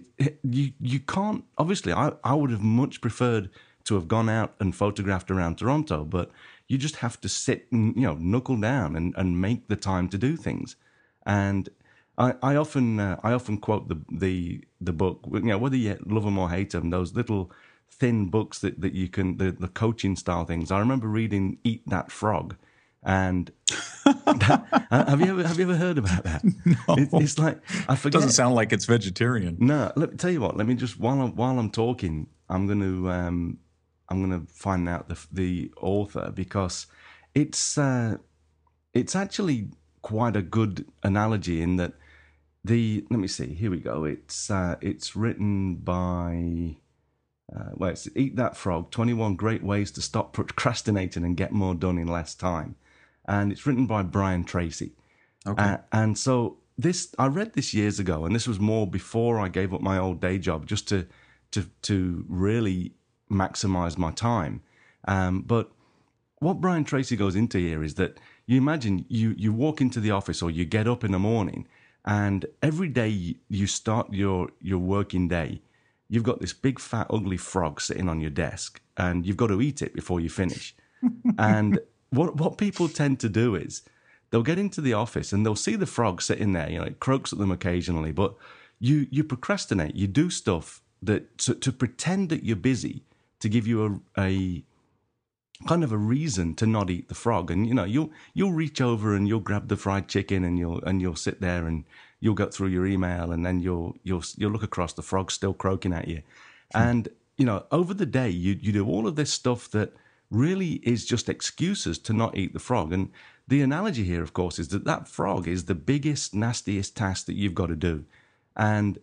you can't, obviously I would have much preferred to have gone out and photographed around Toronto, but you just have to sit and, knuckle down and make the time to do things. And I often quote the book, whether you love them or hate them, those little thin books that you can, the coaching style things. I remember reading Eat That Frog. And have you ever heard about that? No. It's like, I forget. Doesn't sound like it's vegetarian. No, let me tell you what. Let me just while I'm talking, I'm gonna find out the author, because it's actually quite a good analogy in that let me see. Here we go. It's written by. It's Eat That Frog: 21 Great Ways to Stop Procrastinating and Get More Done in Less Time. And it's written by Brian Tracy. Okay. And so I read this years ago, and this was more before I gave up my old day job, just to really maximize my time. But what Brian Tracy goes into here is that you imagine you walk into the office, or you get up in the morning, and every day you start your working day, you've got this big, fat, ugly frog sitting on your desk, and you've got to eat it before you finish. And what people tend to do is they'll get into the office and they'll see the frog sitting there, it croaks at them occasionally, but you procrastinate. You do stuff to pretend that you're busy, to give you a kind of a reason to not eat the frog. And you'll reach over and you'll grab the fried chicken, and you'll sit there and you'll go through your email, and then you'll look across, the frog still croaking at you. And over the day you do all of this stuff that really is just excuses to not eat the frog. And the analogy here, of course, is that frog is the biggest, nastiest task that you've got to do. And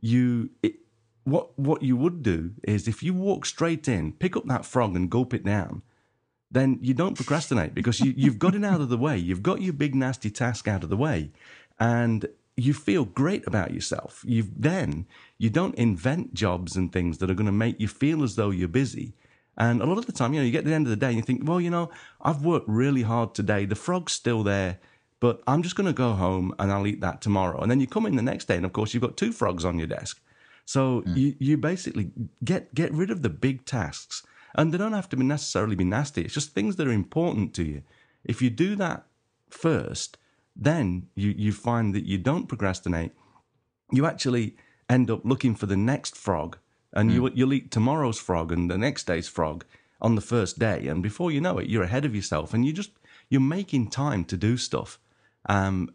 what you would do is, if you walk straight in, pick up that frog and gulp it down, then you don't procrastinate, because you've got it out of the way. You've got your big, nasty task out of the way, and you feel great about yourself. You don't invent jobs and things that are going to make you feel as though you're busy. And a lot of the time, you get to the end of the day and you think, well, I've worked really hard today. The frog's still there, but I'm just going to go home and I'll eat that tomorrow. And then you come in the next day and, of course, you've got 2 frogs on your desk. So you basically get rid of the big tasks. And they don't have to necessarily be nasty. It's just things that are important to you. If you do that first, then you find that you don't procrastinate. You actually end up looking for the next frog. And you'll eat tomorrow's frog and the next day's frog on the first day. And before you know it, you're ahead of yourself, and you're making time to do stuff. And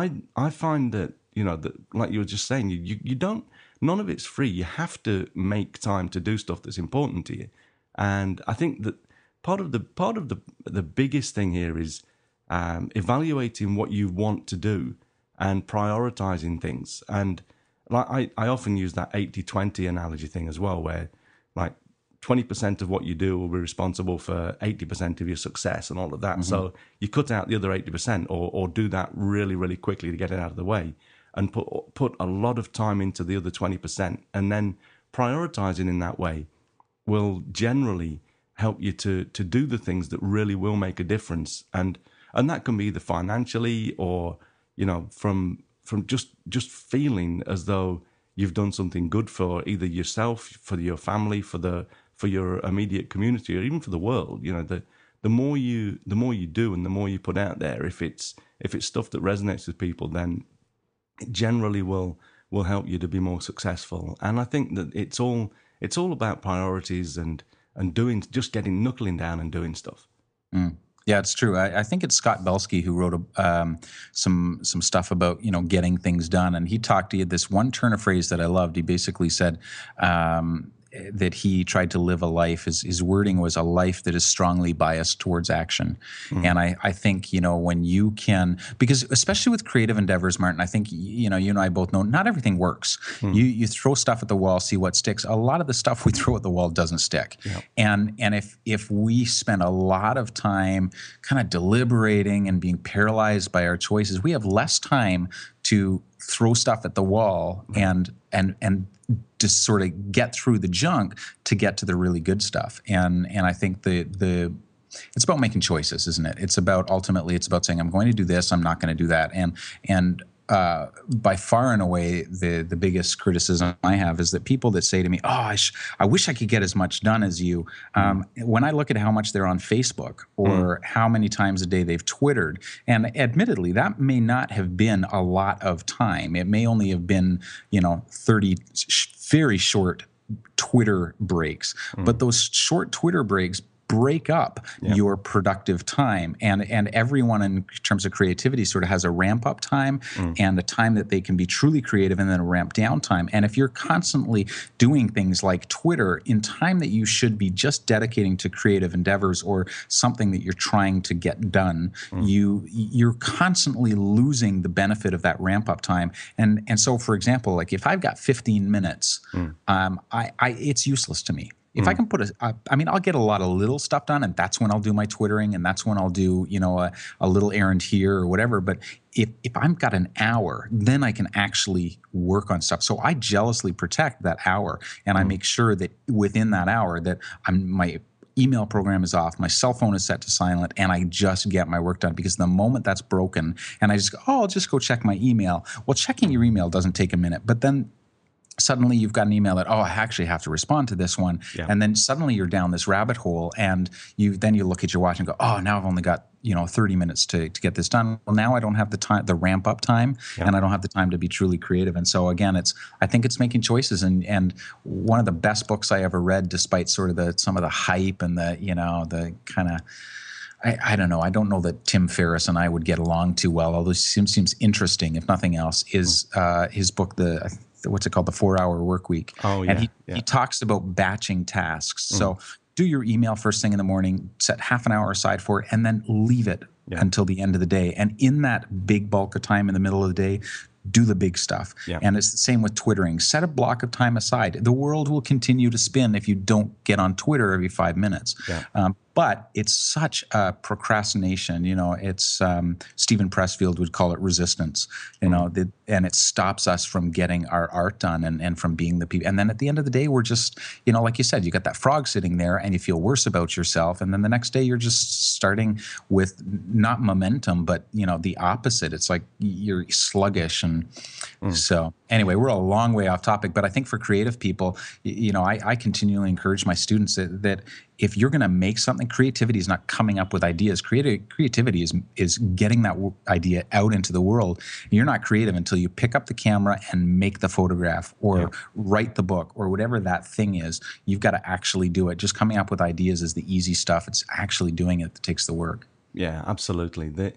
I find that, that, like you were just saying, you don't, none of it's free. You have to make time to do stuff that's important to you. And I think that part of the biggest thing here is evaluating what you want to do and prioritizing things. And like I often use that 80-20 analogy thing as well, where like 20% of what you do will be responsible for 80% of your success and all of that. Mm-hmm. So you cut out the other 80% or do that really, really quickly to get it out of the way, and put a lot of time into the other 20. And then prioritizing in that way will generally help you to do the things that really will make a difference. And that can be either financially or, from just feeling as though you've done something good for either yourself, for your family, for your immediate community, or even for the world. The more you do and the more you put out there, if it's stuff that resonates with people, then it generally will help you to be more successful. And I think that it's all about priorities and knuckling down and doing stuff. Yeah, it's true. I think it's Scott Belsky who wrote some stuff about getting things done, and he talked. He had this one turn of phrase that I loved. He basically said that he tried to live a life. His wording was a life that is strongly biased towards action. Mm-hmm. And I think when you can, because especially with creative endeavors, Martin, I think you and I both know not everything works. Mm-hmm. You throw stuff at the wall, see what sticks. A lot of the stuff we throw at the wall doesn't stick. Yep. And if we spend a lot of time kind of deliberating and being paralyzed by our choices, we have less time to throw stuff at the wall and just sort of get through the junk to get to the really good stuff. And I think it's about making choices, isn't it? Ultimately it's about saying, I'm going to do this, I'm not going to do that. And by far and away, the biggest criticism I have is that people that say to me, I wish I could get as much done as you. When I look at how much they're on Facebook or how many times a day they've Twittered, and admittedly, that may not have been a lot of time. It may only have been, 30 very short Twitter breaks, but those short Twitter breaks break up your productive time, and everyone in terms of creativity sort of has a ramp up time and a time that they can be truly creative, and then a ramp down time. And if you're constantly doing things like Twitter in time that you should be just dedicating to creative endeavors or something that you're trying to get done, you're constantly losing the benefit of that ramp up time. And so, for example, like if I've got 15 minutes, it's useless to me. If I can put I'll get a lot of little stuff done, and that's when I'll do my Twittering, and that's when I'll do, a little errand here or whatever. But if I've got an hour, then I can actually work on stuff. So I jealously protect that hour, and I make sure that within that hour that my email program is off, my cell phone is set to silent, and I just get my work done. Because the moment that's broken, and I just go, I'll just go check my email. Well, checking your email doesn't take a minute, but then suddenly you've got an email that, I actually have to respond to this one. Yeah. And then suddenly you're down this rabbit hole, and you look at your watch and go, now I've only got 30 minutes to get this done. Well, now I don't have the time, the ramp up time, and I don't have the time to be truly creative. And so again, I think it's making choices. And one of the best books I ever read, despite sort of some of the hype and the kind of, I don't know. I don't know that Tim Ferriss and I would get along too well, although it seems interesting, if nothing else, is his book, what's it called? The 4-Hour Workweek. Oh, yeah. And he talks about batching tasks. So do your email first thing in the morning, set half an hour aside for it, and then leave it until the end of the day. And in that big bulk of time in the middle of the day, do the big stuff. Yeah. And it's the same with Twittering. Set a block of time aside. The world will continue to spin if you don't get on Twitter every 5 minutes. Yeah. But it's such a procrastination. It's Stephen Pressfield would call it resistance. And it stops us from getting our art done and from being the people. And then at the end of the day, we're just, like you said, you got that frog sitting there, and you feel worse about yourself. And then the next day, you're just starting with not momentum, but the opposite. It's like you're sluggish, and so anyway, we're a long way off topic. But I think for creative people, I continually encourage my students that if you're going to make something, creativity is not coming up with ideas. Creativity is getting that idea out into the world. You're not creative until you pick up the camera and make the photograph or write the book or whatever that thing is. You've got to actually do it. Just coming up with ideas is the easy stuff. It's actually doing it that takes the work. Yeah, absolutely. To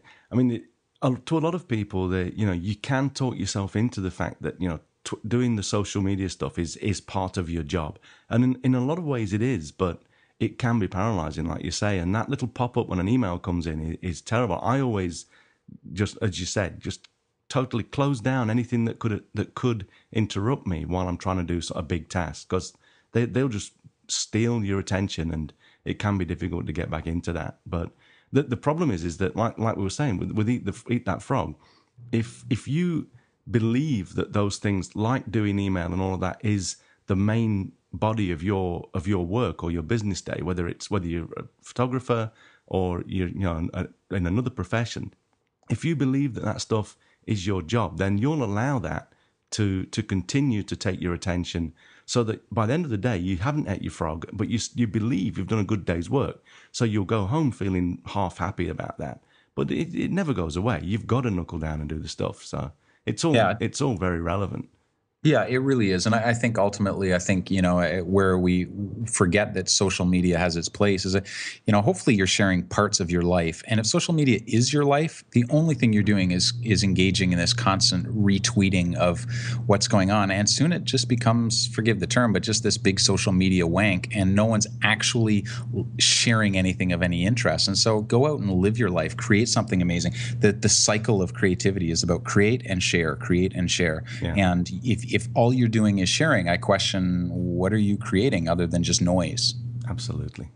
a lot of people, you can talk yourself into the fact that doing the social media stuff is part of your job, and in a lot of ways it is, but it can be paralyzing, like you say, and that little pop-up when an email comes in is terrible. I always, just as you said, just totally close down anything that could interrupt me while I'm trying to do a big task, because they'll just steal your attention, and it can be difficult to get back into that. But the problem is that, like we were saying, with Eat That Frog, if you believe that those things like doing email and all of that is the main body of your work or your business day, whether you're a photographer or you're in another profession, if you believe that stuff is your job, then you'll allow that to continue to take your attention, so that by the end of the day you haven't ate your frog, but you believe you've done a good day's work, so you'll go home feeling half happy about that. But it never goes away. You've got to knuckle down and do the stuff. So it's all very relevant. Yeah, it really is. And I think ultimately, where we forget that social media has its place is that, hopefully you're sharing parts of your life. And if social media is your life, the only thing you're doing is engaging in this constant retweeting of what's going on. And soon it just becomes, forgive the term, but just this big social media wank, and no one's actually sharing anything of any interest. And so go out and live your life, create something amazing. The cycle of creativity is about create and share, create and share. Yeah. And if all you're doing is sharing, I question, what are you creating other than just noise? Absolutely.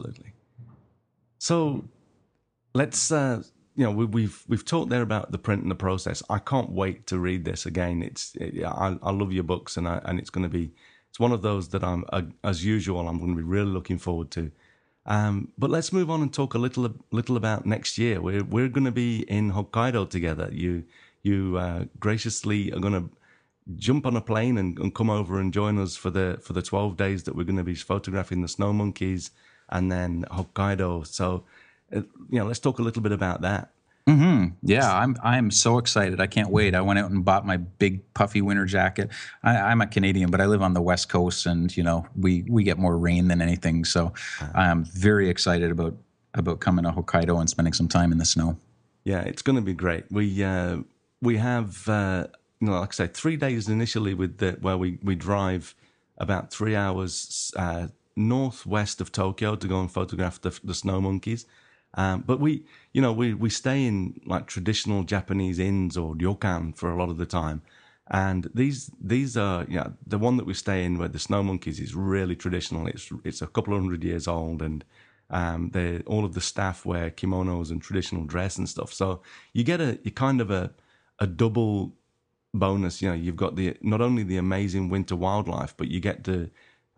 So let's, we've talked there about the print and the process. I can't wait to read this again. I love your books, and it's going to be, it's one of those that I'm, as usual, I'm going to be really looking forward to. But let's move on and talk a little about next year. We're going to be in Hokkaido together. You graciously are going to jump on a plane and come over and join us for the 12 days that we're going to be photographing the snow monkeys and then Hokkaido. So, let's talk a little bit about that. Yeah, I'm so excited. I can't wait. I went out and bought my big puffy winter jacket. I'm a Canadian, but I live on the West Coast, and we get more rain than anything. So I'm very excited about coming to Hokkaido and spending some time in the snow. Yeah, it's going to be great. We have like I say, 3 days initially with where we drive about 3 hours northwest of Tokyo to go and photograph the snow monkeys. But we stay in like traditional Japanese inns or ryokan for a lot of the time. And these are the one that we stay in where the snow monkeys is really traditional. It's a couple of 100 years old, and all of the staff wear kimonos and traditional dress and stuff. So you get you kind of a double bonus. You've got not only the amazing winter wildlife, but you get to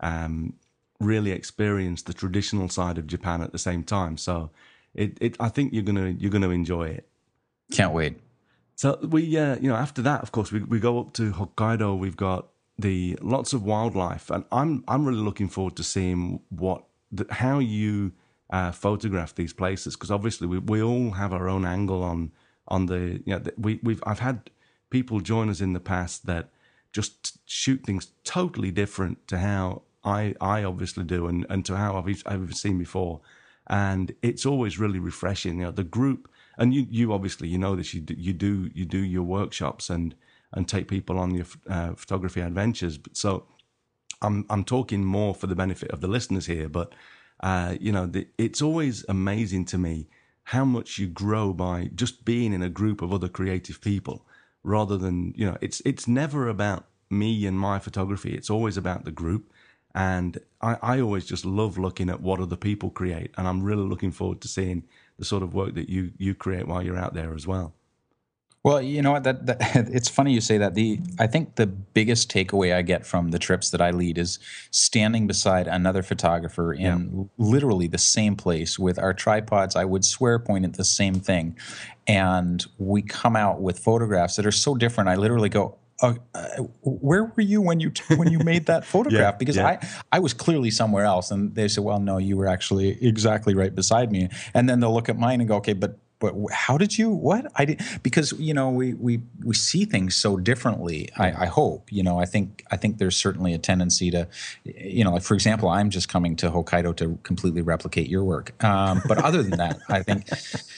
really experience the traditional side of Japan at the same time. So I think you're gonna enjoy it. Can't wait. So we after that, of course, we go up to Hokkaido. We've got lots of wildlife, and I'm really looking forward to seeing how you photograph these places, because obviously we all have our own angle on I've had people join us in the past that just shoot things totally different to how I obviously do, and to how I've seen before. And it's always really refreshing. The group, and you obviously this, you do your workshops and take people on your photography adventures. So I'm talking more for the benefit of the listeners here, but it's always amazing to me how much you grow by just being in a group of other creative people, rather than it's never about me and my photography. It's always about the group. And I always just love looking at what other people create, and I'm really looking forward to seeing the sort of work that you create while you're out there as well. Well, you know what? That it's funny you say that. I think the biggest takeaway I get from the trips that I lead is standing beside another photographer in literally the same place with our tripods. I would swear point at the same thing, and we come out with photographs that are so different. I literally go, where were you when you made that photograph? Because I was clearly somewhere else, and they said, well, no, you were actually exactly right beside me. And then they'll look at mine and go, okay, but how did you, what? I did, because we see things so differently. I hope, I think there's certainly a tendency to, like, for example, I'm just coming to Hokkaido to completely replicate your work. But other than that, I think,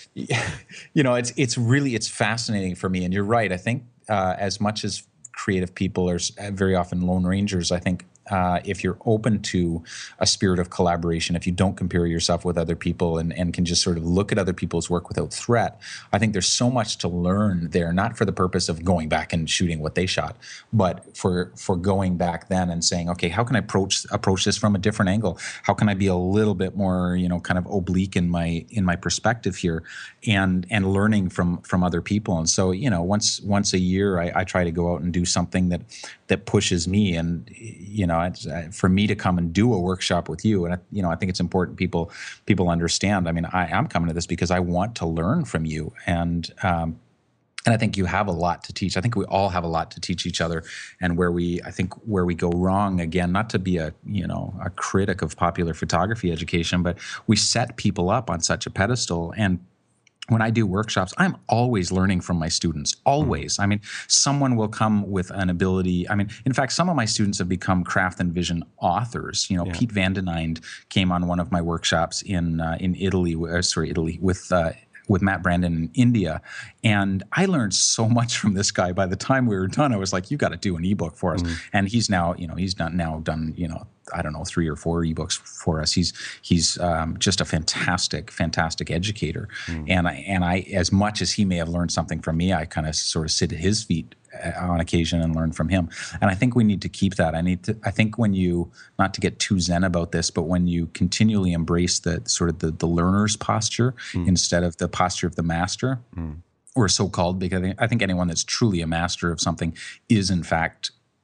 it's fascinating for me. And you're right. I think as much as creative people are very often lone rangers, I think if you're open to a spirit of collaboration, if you don't compare yourself with other people and can just sort of look at other people's work without threat, I think there's so much to learn there, not for the purpose of going back and shooting what they shot, but for going back then and saying, okay, how can I approach this from a different angle? How can I be a little bit more, kind of oblique in my perspective here, and learning from other people. And so, once a year, I try to go out and do something that pushes me, and for me to come and do a workshop with you, and I think it's important people understand. I mean, I am coming to this because I want to learn from you, and I think you have a lot to teach. I think we all have a lot to teach each other, and where we go wrong, again, not to be a critic of popular photography education, but we set people up on such a pedestal. And when I do workshops, I'm always learning from my students, always. I mean, someone will come with an ability. I mean, in fact, some of my students have become craft and vision authors. Pete Van den Einde came on one of my workshops in Italy with Matt Brandon in India. And I learned so much from this guy. By the time we were done, I was like, you got to do an ebook for us. And he's now, he's done, I don't know, 3 or 4 ebooks for us. He's just a fantastic educator. And I, as much as he may have learned something from me, I kind of sort of sit at his feet on occasion and learn from him. And I think we need to keep that. I think when you, not to get too zen about this, but when you continually embrace the sort of the learner's posture instead of the posture of the master, or so-called, because I think anyone that's truly a master of something is in fact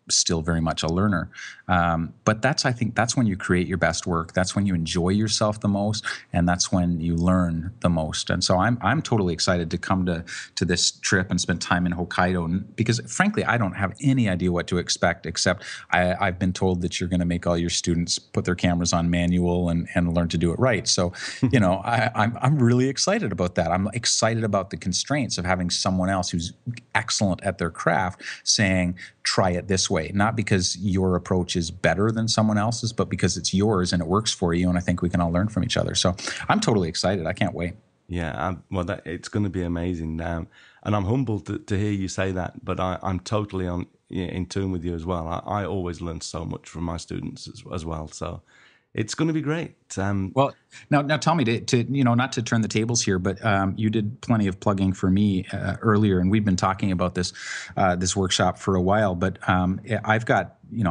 still very much a learner. But I think that's when you create your best work. That's when you enjoy yourself the most, and that's when you learn the most. And so I'm totally excited to come to this trip and spend time in Hokkaido, because frankly, I don't have any idea what to expect, except I've been told that you're going to make all your students put their cameras on manual and learn to do it right. So, I'm really excited about that. I'm excited about the constraints of having someone else who's excellent at their craft saying, try it this way, not because your approach is better than someone else's, but because it's yours and it works for you. And I think we can all learn from each other. So I'm totally excited. I can't wait. Yeah, it's going to be amazing. And I'm humbled to hear you say that, but I'm totally in tune with you as well. I always learn so much from my students as well. So it's going to be great. Well, now tell me to not to turn the tables here, but you did plenty of plugging for me earlier, and we've been talking about this workshop for a while. But I've got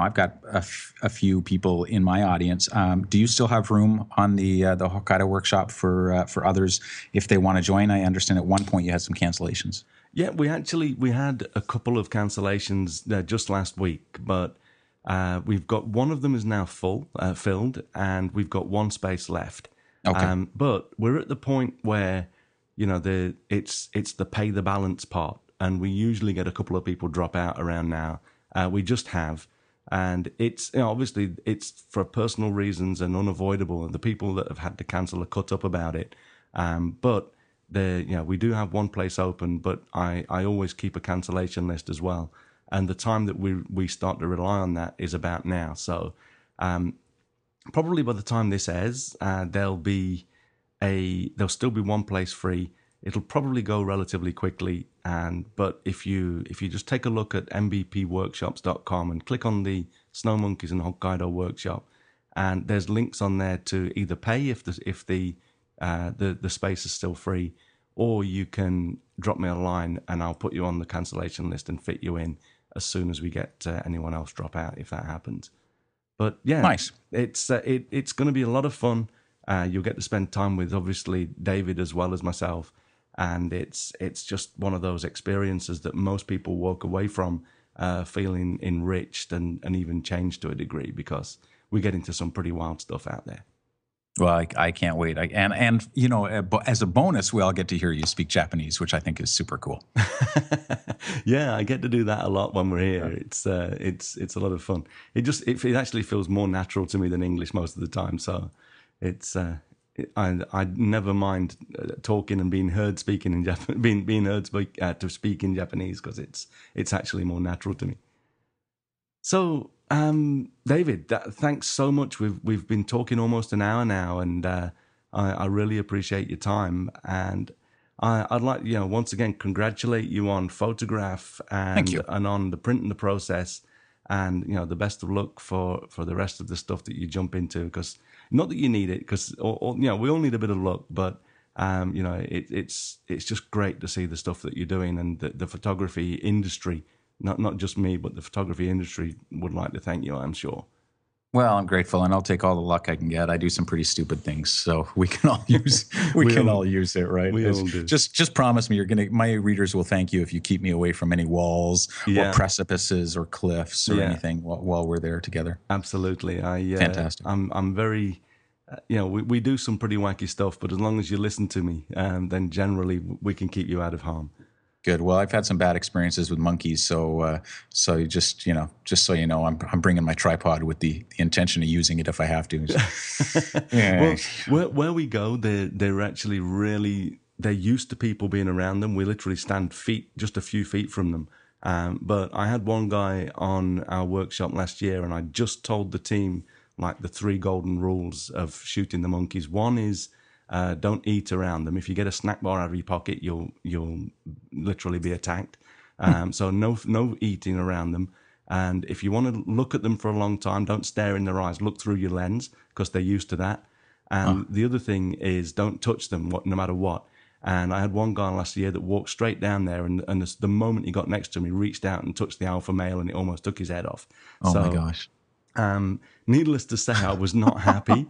a few people in my audience. Do you still have room on the Hokkaido workshop for others if they want to join? I understand at one point you had some cancellations. Yeah, we had a couple of cancellations just last week, but we've got one of them is now filled, and we've got one space left. Okay. But we're at the point where it's the pay the balance part, and we usually get a couple of people drop out around now. We just have, and it's obviously it's for personal reasons and unavoidable. And the people that have had to cancel are cut up about it. But we do have one place open, but I always keep a cancellation list as well. And the time that we start to rely on that is about now. So probably by the time this airs, there'll still be one place free. It'll probably go relatively quickly. But if you just take a look at mbpworkshops.com and click on the Snow Monkeys and Hokkaido workshop, and there's links on there to either pay if the space is still free, or you can drop me a line and I'll put you on the cancellation list and fit you in as soon as we get anyone else drop out, if that happens. But yeah, nice. It's going to be a lot of fun. You'll get to spend time with obviously David as well as myself, and it's just one of those experiences that most people walk away from feeling enriched and even changed to a degree, because we get into some pretty wild stuff out there. Well, I can't wait. And as a bonus, we all get to hear you speak Japanese, which I think is super cool. Yeah, I get to do that a lot when we're here. It's a lot of fun. It actually feels more natural to me than English most of the time. So I never mind talking and being heard speaking in being heard to speak in Japanese, because it's actually more natural to me. So, David, thanks so much. We've been talking almost an hour now, and I really appreciate your time. And I'd like once again congratulate you on Photograph and on the print and the process, and the best of luck for the rest of the stuff that you jump into. Because not that you need it, because we all need a bit of luck, but it's just great to see the stuff that you're doing, and the photography industry. Not just me, but the photography industry would like to thank you, I'm sure. Well, I'm grateful, and I'll take all the luck I can get. I do some pretty stupid things, so we can all use all use it, right? We all do. Just promise me my readers will thank you if you keep me away from any walls or precipices or cliffs or anything while we're there together. Absolutely. Fantastic. I'm very we do some pretty wacky stuff, but as long as you listen to me, then generally we can keep you out of harm. Good. Well, I've had some bad experiences with monkeys, so just so you know, I'm bringing my tripod with the intention of using it if I have to. Yeah. Well, where we go, they're actually they're used to people being around them. We literally stand just a few feet from them. But I had one guy on our workshop last year, and I just told the team like the 3 golden rules of shooting the monkeys. One is, don't eat around them. If you get a snack bar out of your pocket, you'll literally be attacked. So no eating around them. And if you want to look at them for a long time, don't stare in their eyes. Look through your lens, because they're used to that. And the other thing is, don't touch them, no matter what. And I had one guy last year that walked straight down there, and the moment he got next to him, he reached out and touched the alpha male, and it almost took his head off. Oh my gosh. Needless to say, I was not happy.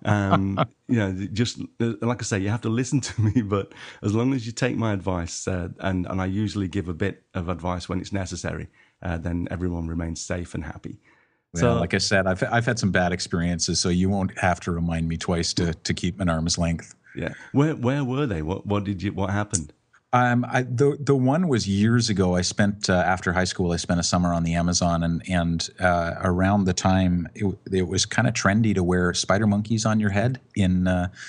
Just like I say, you have to listen to me, but as long as you take my advice, and I usually give a bit of advice when it's necessary, then everyone remains safe and happy. Well, so, like I said, I've had some bad experiences, so you won't have to remind me twice to keep an arm's length. Yeah. Where were they? What happened? The one was years ago. I spent after high school. I spent a summer on the Amazon, and around the time it was kind of trendy to wear spider monkeys on your head in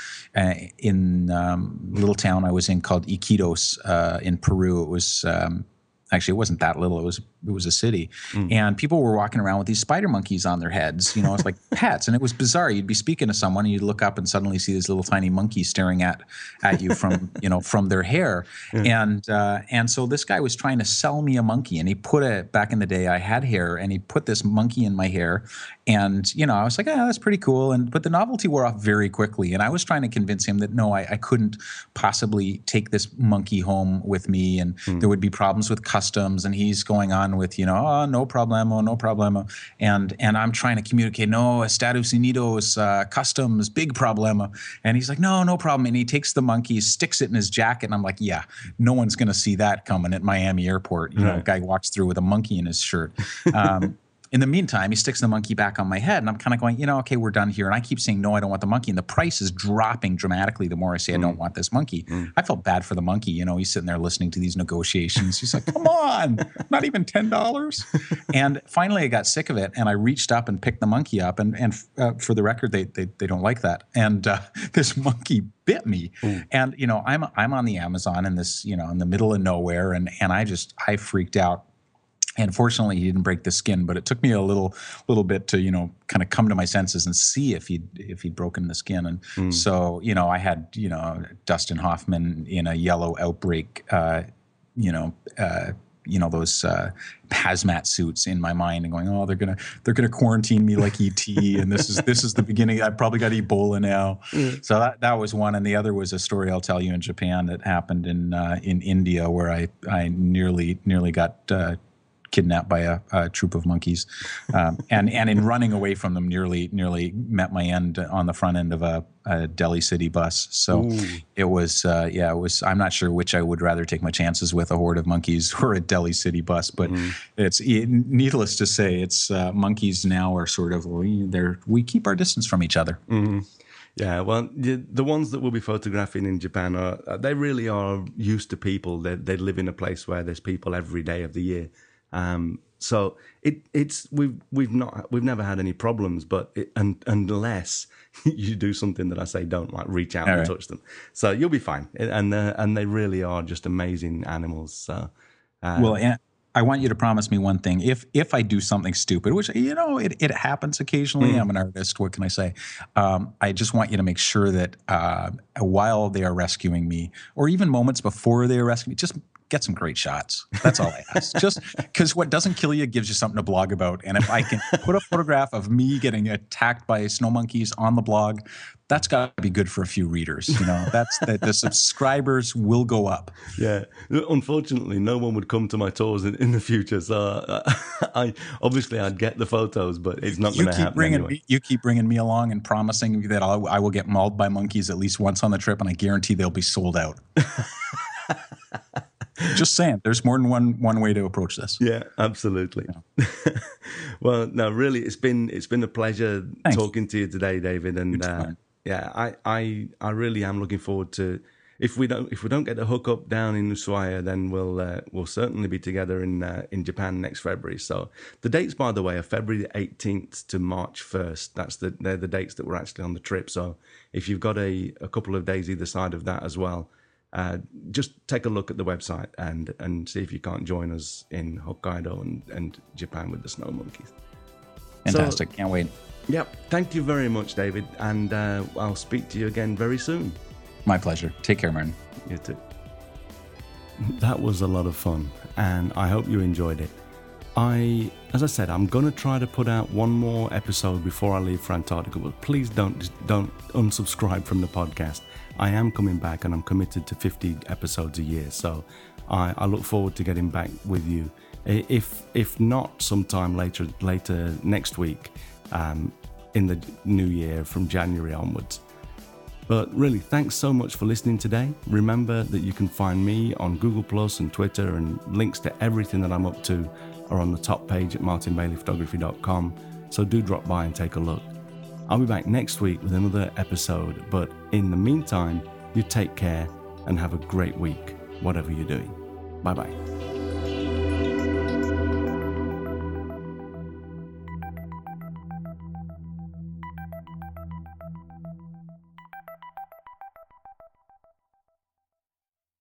little town I was in called Iquitos in Peru. It was actually it wasn't that little. It was a city, and people were walking around with these spider monkeys on their heads. It's like pets, and it was bizarre. You'd be speaking to someone, and you'd look up and suddenly see this little tiny monkey staring at you from from their hair. And so this guy was trying to sell me a monkey, and he put it back in the day. I had hair, and he put this monkey in my hair, and I was like, that's pretty cool. But the novelty wore off very quickly, and I was trying to convince him that no, I couldn't possibly take this monkey home with me, and there would be problems with customs. And he's going on with no problemo, and I'm trying to communicate, no, Estados Unidos, customs, big problema. And he's like, no problem. And he takes the monkey, sticks it in his jacket, and I'm like, yeah, no one's going to see that coming at Miami airport. A guy walks through with a monkey in his shirt. In the meantime, he sticks the monkey back on my head, and I'm kind of going, okay, we're done here. And I keep saying, no, I don't want the monkey. And the price is dropping dramatically the more I say I don't want this monkey. I felt bad for the monkey. He's sitting there listening to these negotiations. He's like, come on, not even $10. And finally, I got sick of it, and I reached up and picked the monkey up. And for the record, they don't like that. And this monkey bit me. And, I'm on the Amazon in this, in the middle of nowhere, and I freaked out. And fortunately, he didn't break the skin, but it took me a little bit to, kind of come to my senses and see if he'd broken the skin. And so, I had, Dustin Hoffman in a yellow outbreak, those hazmat suits in my mind, and going, they're gonna quarantine me like ET, and this is the beginning. I probably got Ebola now. So that was one, and the other was a story I'll tell you in Japan that happened in India, where I nearly got kidnapped by a troop of monkeys, and in running away from them, nearly met my end on the front end of a Delhi city bus. So it was, I'm not sure which I would rather take my chances with, a horde of monkeys or a Delhi city bus, but it's needless to say, it's monkeys now are sort of, we keep our distance from each other. Yeah, well, the ones that we'll be photographing in Japan they really are used to people. They live in a place where there's people every day of the year. So we've never had any problems, but unless you do something that I say don't, like reach out and touch them, so you'll be fine. And they really are just amazing animals. So, and I want you to promise me one thing. If I do something stupid, which it happens occasionally, I'm an artist. What can I say? I just want you to make sure that while they are rescuing me, or even moments before they are rescuing me, just get some great shots. That's all I ask. Just because what doesn't kill you gives you something to blog about. And if I can put a photograph of me getting attacked by snow monkeys on the blog, that's got to be good for a few readers. That's the subscribers will go up. Yeah. Unfortunately, no one would come to my tours in the future. So I'd get the photos, but it's not going to happen anyway. You keep bringing me along and promising that I will get mauled by monkeys at least once on the trip, and I guarantee they'll be sold out. Just saying, there's more than one way to approach this. Yeah, absolutely. Yeah. Well, no, really, it's been a pleasure talking to you today, David. And I really am looking forward to, if we don't get the hookup down in Ushuaia, then we'll certainly be together in Japan next February. So the dates, by the way, are February the 18th to March 1st. They're the dates that we're actually on the trip. So if you've got a couple of days either side of that as well, just take a look at the website and see if you can't join us in Hokkaido and Japan with the snow monkeys. Fantastic. Can't wait. Yep. Thank you very much, David. And I'll speak to you again very soon. My pleasure. Take care, Martin. You too. That was a lot of fun, and I hope you enjoyed it. As I said, I'm going to try to put out one more episode before I leave for Antarctica, but please don't unsubscribe from the podcast. I am coming back, and I'm committed to 50 episodes a year, so I look forward to getting back with you. If not sometime later next week, in the new year from January onwards. But really, thanks so much for listening today. Remember that you can find me on Google Plus and Twitter, and links to everything that I'm up to are on the top page at martinbaileyphotography.com, so do drop by and take a look. I'll be back next week with another episode, but in the meantime, you take care and have a great week, whatever you're doing. Bye-bye.